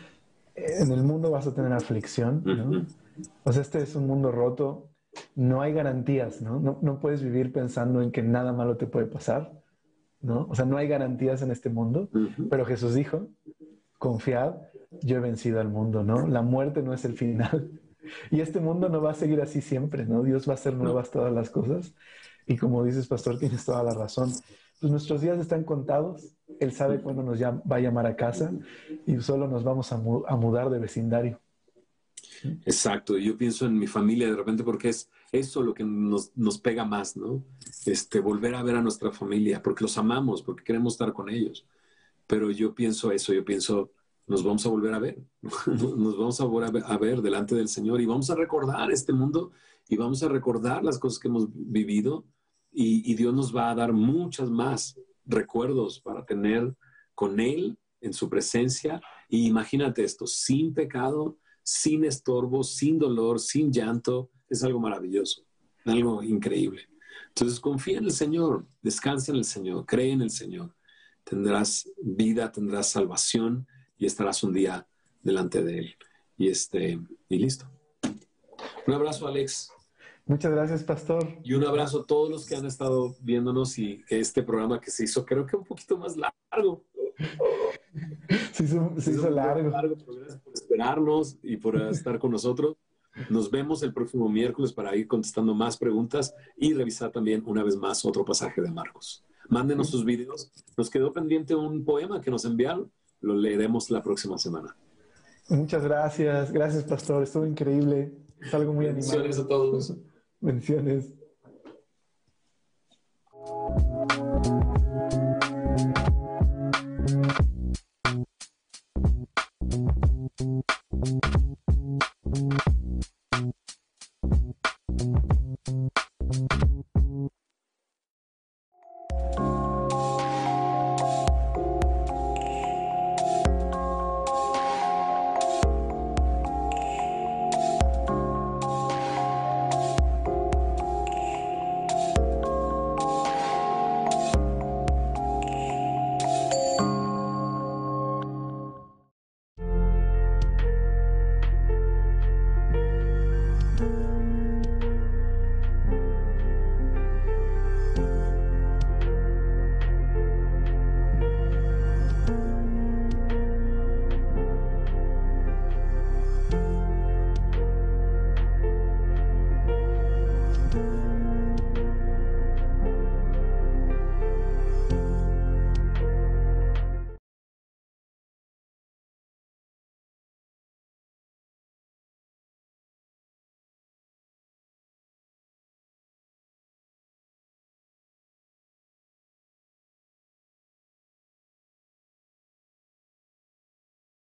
En el mundo vas a tener aflicción, ¿no? Uh-huh. O sea, este es un mundo roto. No hay garantías, ¿no? No, no puedes vivir pensando en que nada malo te puede pasar, ¿no? O sea, no hay garantías en este mundo, uh-huh. Pero Jesús dijo, confiad, yo he vencido al mundo, ¿no? La muerte no es el final. Y este mundo no va a seguir así siempre, ¿no? Dios va a hacer nuevas todas las cosas. Y como dices, pastor, tienes toda la razón. Pues nuestros días están contados. Él sabe cuándo nos va a llamar a casa y solo nos vamos a, mu- a mudar de vecindario. Exacto. Yo pienso en mi familia de repente porque es eso lo que nos, nos pega más, ¿no? Este, volver a ver a nuestra familia porque los amamos, porque queremos estar con ellos. Pero yo pienso eso, yo pienso, nos vamos a volver a ver. Nos vamos a volver a ver, a ver delante del Señor y vamos a recordar este mundo y vamos a recordar las cosas que hemos vivido y, y Dios nos va a dar muchas más recuerdos para tener con Él en su presencia. Y imagínate esto, sin pecado, sin estorbo, sin dolor, sin llanto, es algo maravilloso, algo increíble. Entonces confía en el Señor, descansa en el Señor, cree en el Señor. Tendrás vida, tendrás salvación y estarás un día delante de Él. Y, este, y listo. Un abrazo, Alex. Muchas gracias, pastor. Y un abrazo a todos los que han estado viéndonos y este programa que se hizo creo que un poquito más largo. Se hizo, se hizo largo. largo. Gracias por esperarnos y por estar con nosotros. Nos vemos el próximo miércoles para ir contestando más preguntas y revisar también una vez más otro pasaje de Marcos. Mándenos sus videos. Nos quedó pendiente un poema que nos enviaron. Lo leeremos la próxima semana. Muchas gracias. Gracias, pastor. Estuvo increíble. Es algo muy animado. Bendiciones a todos. Bendiciones.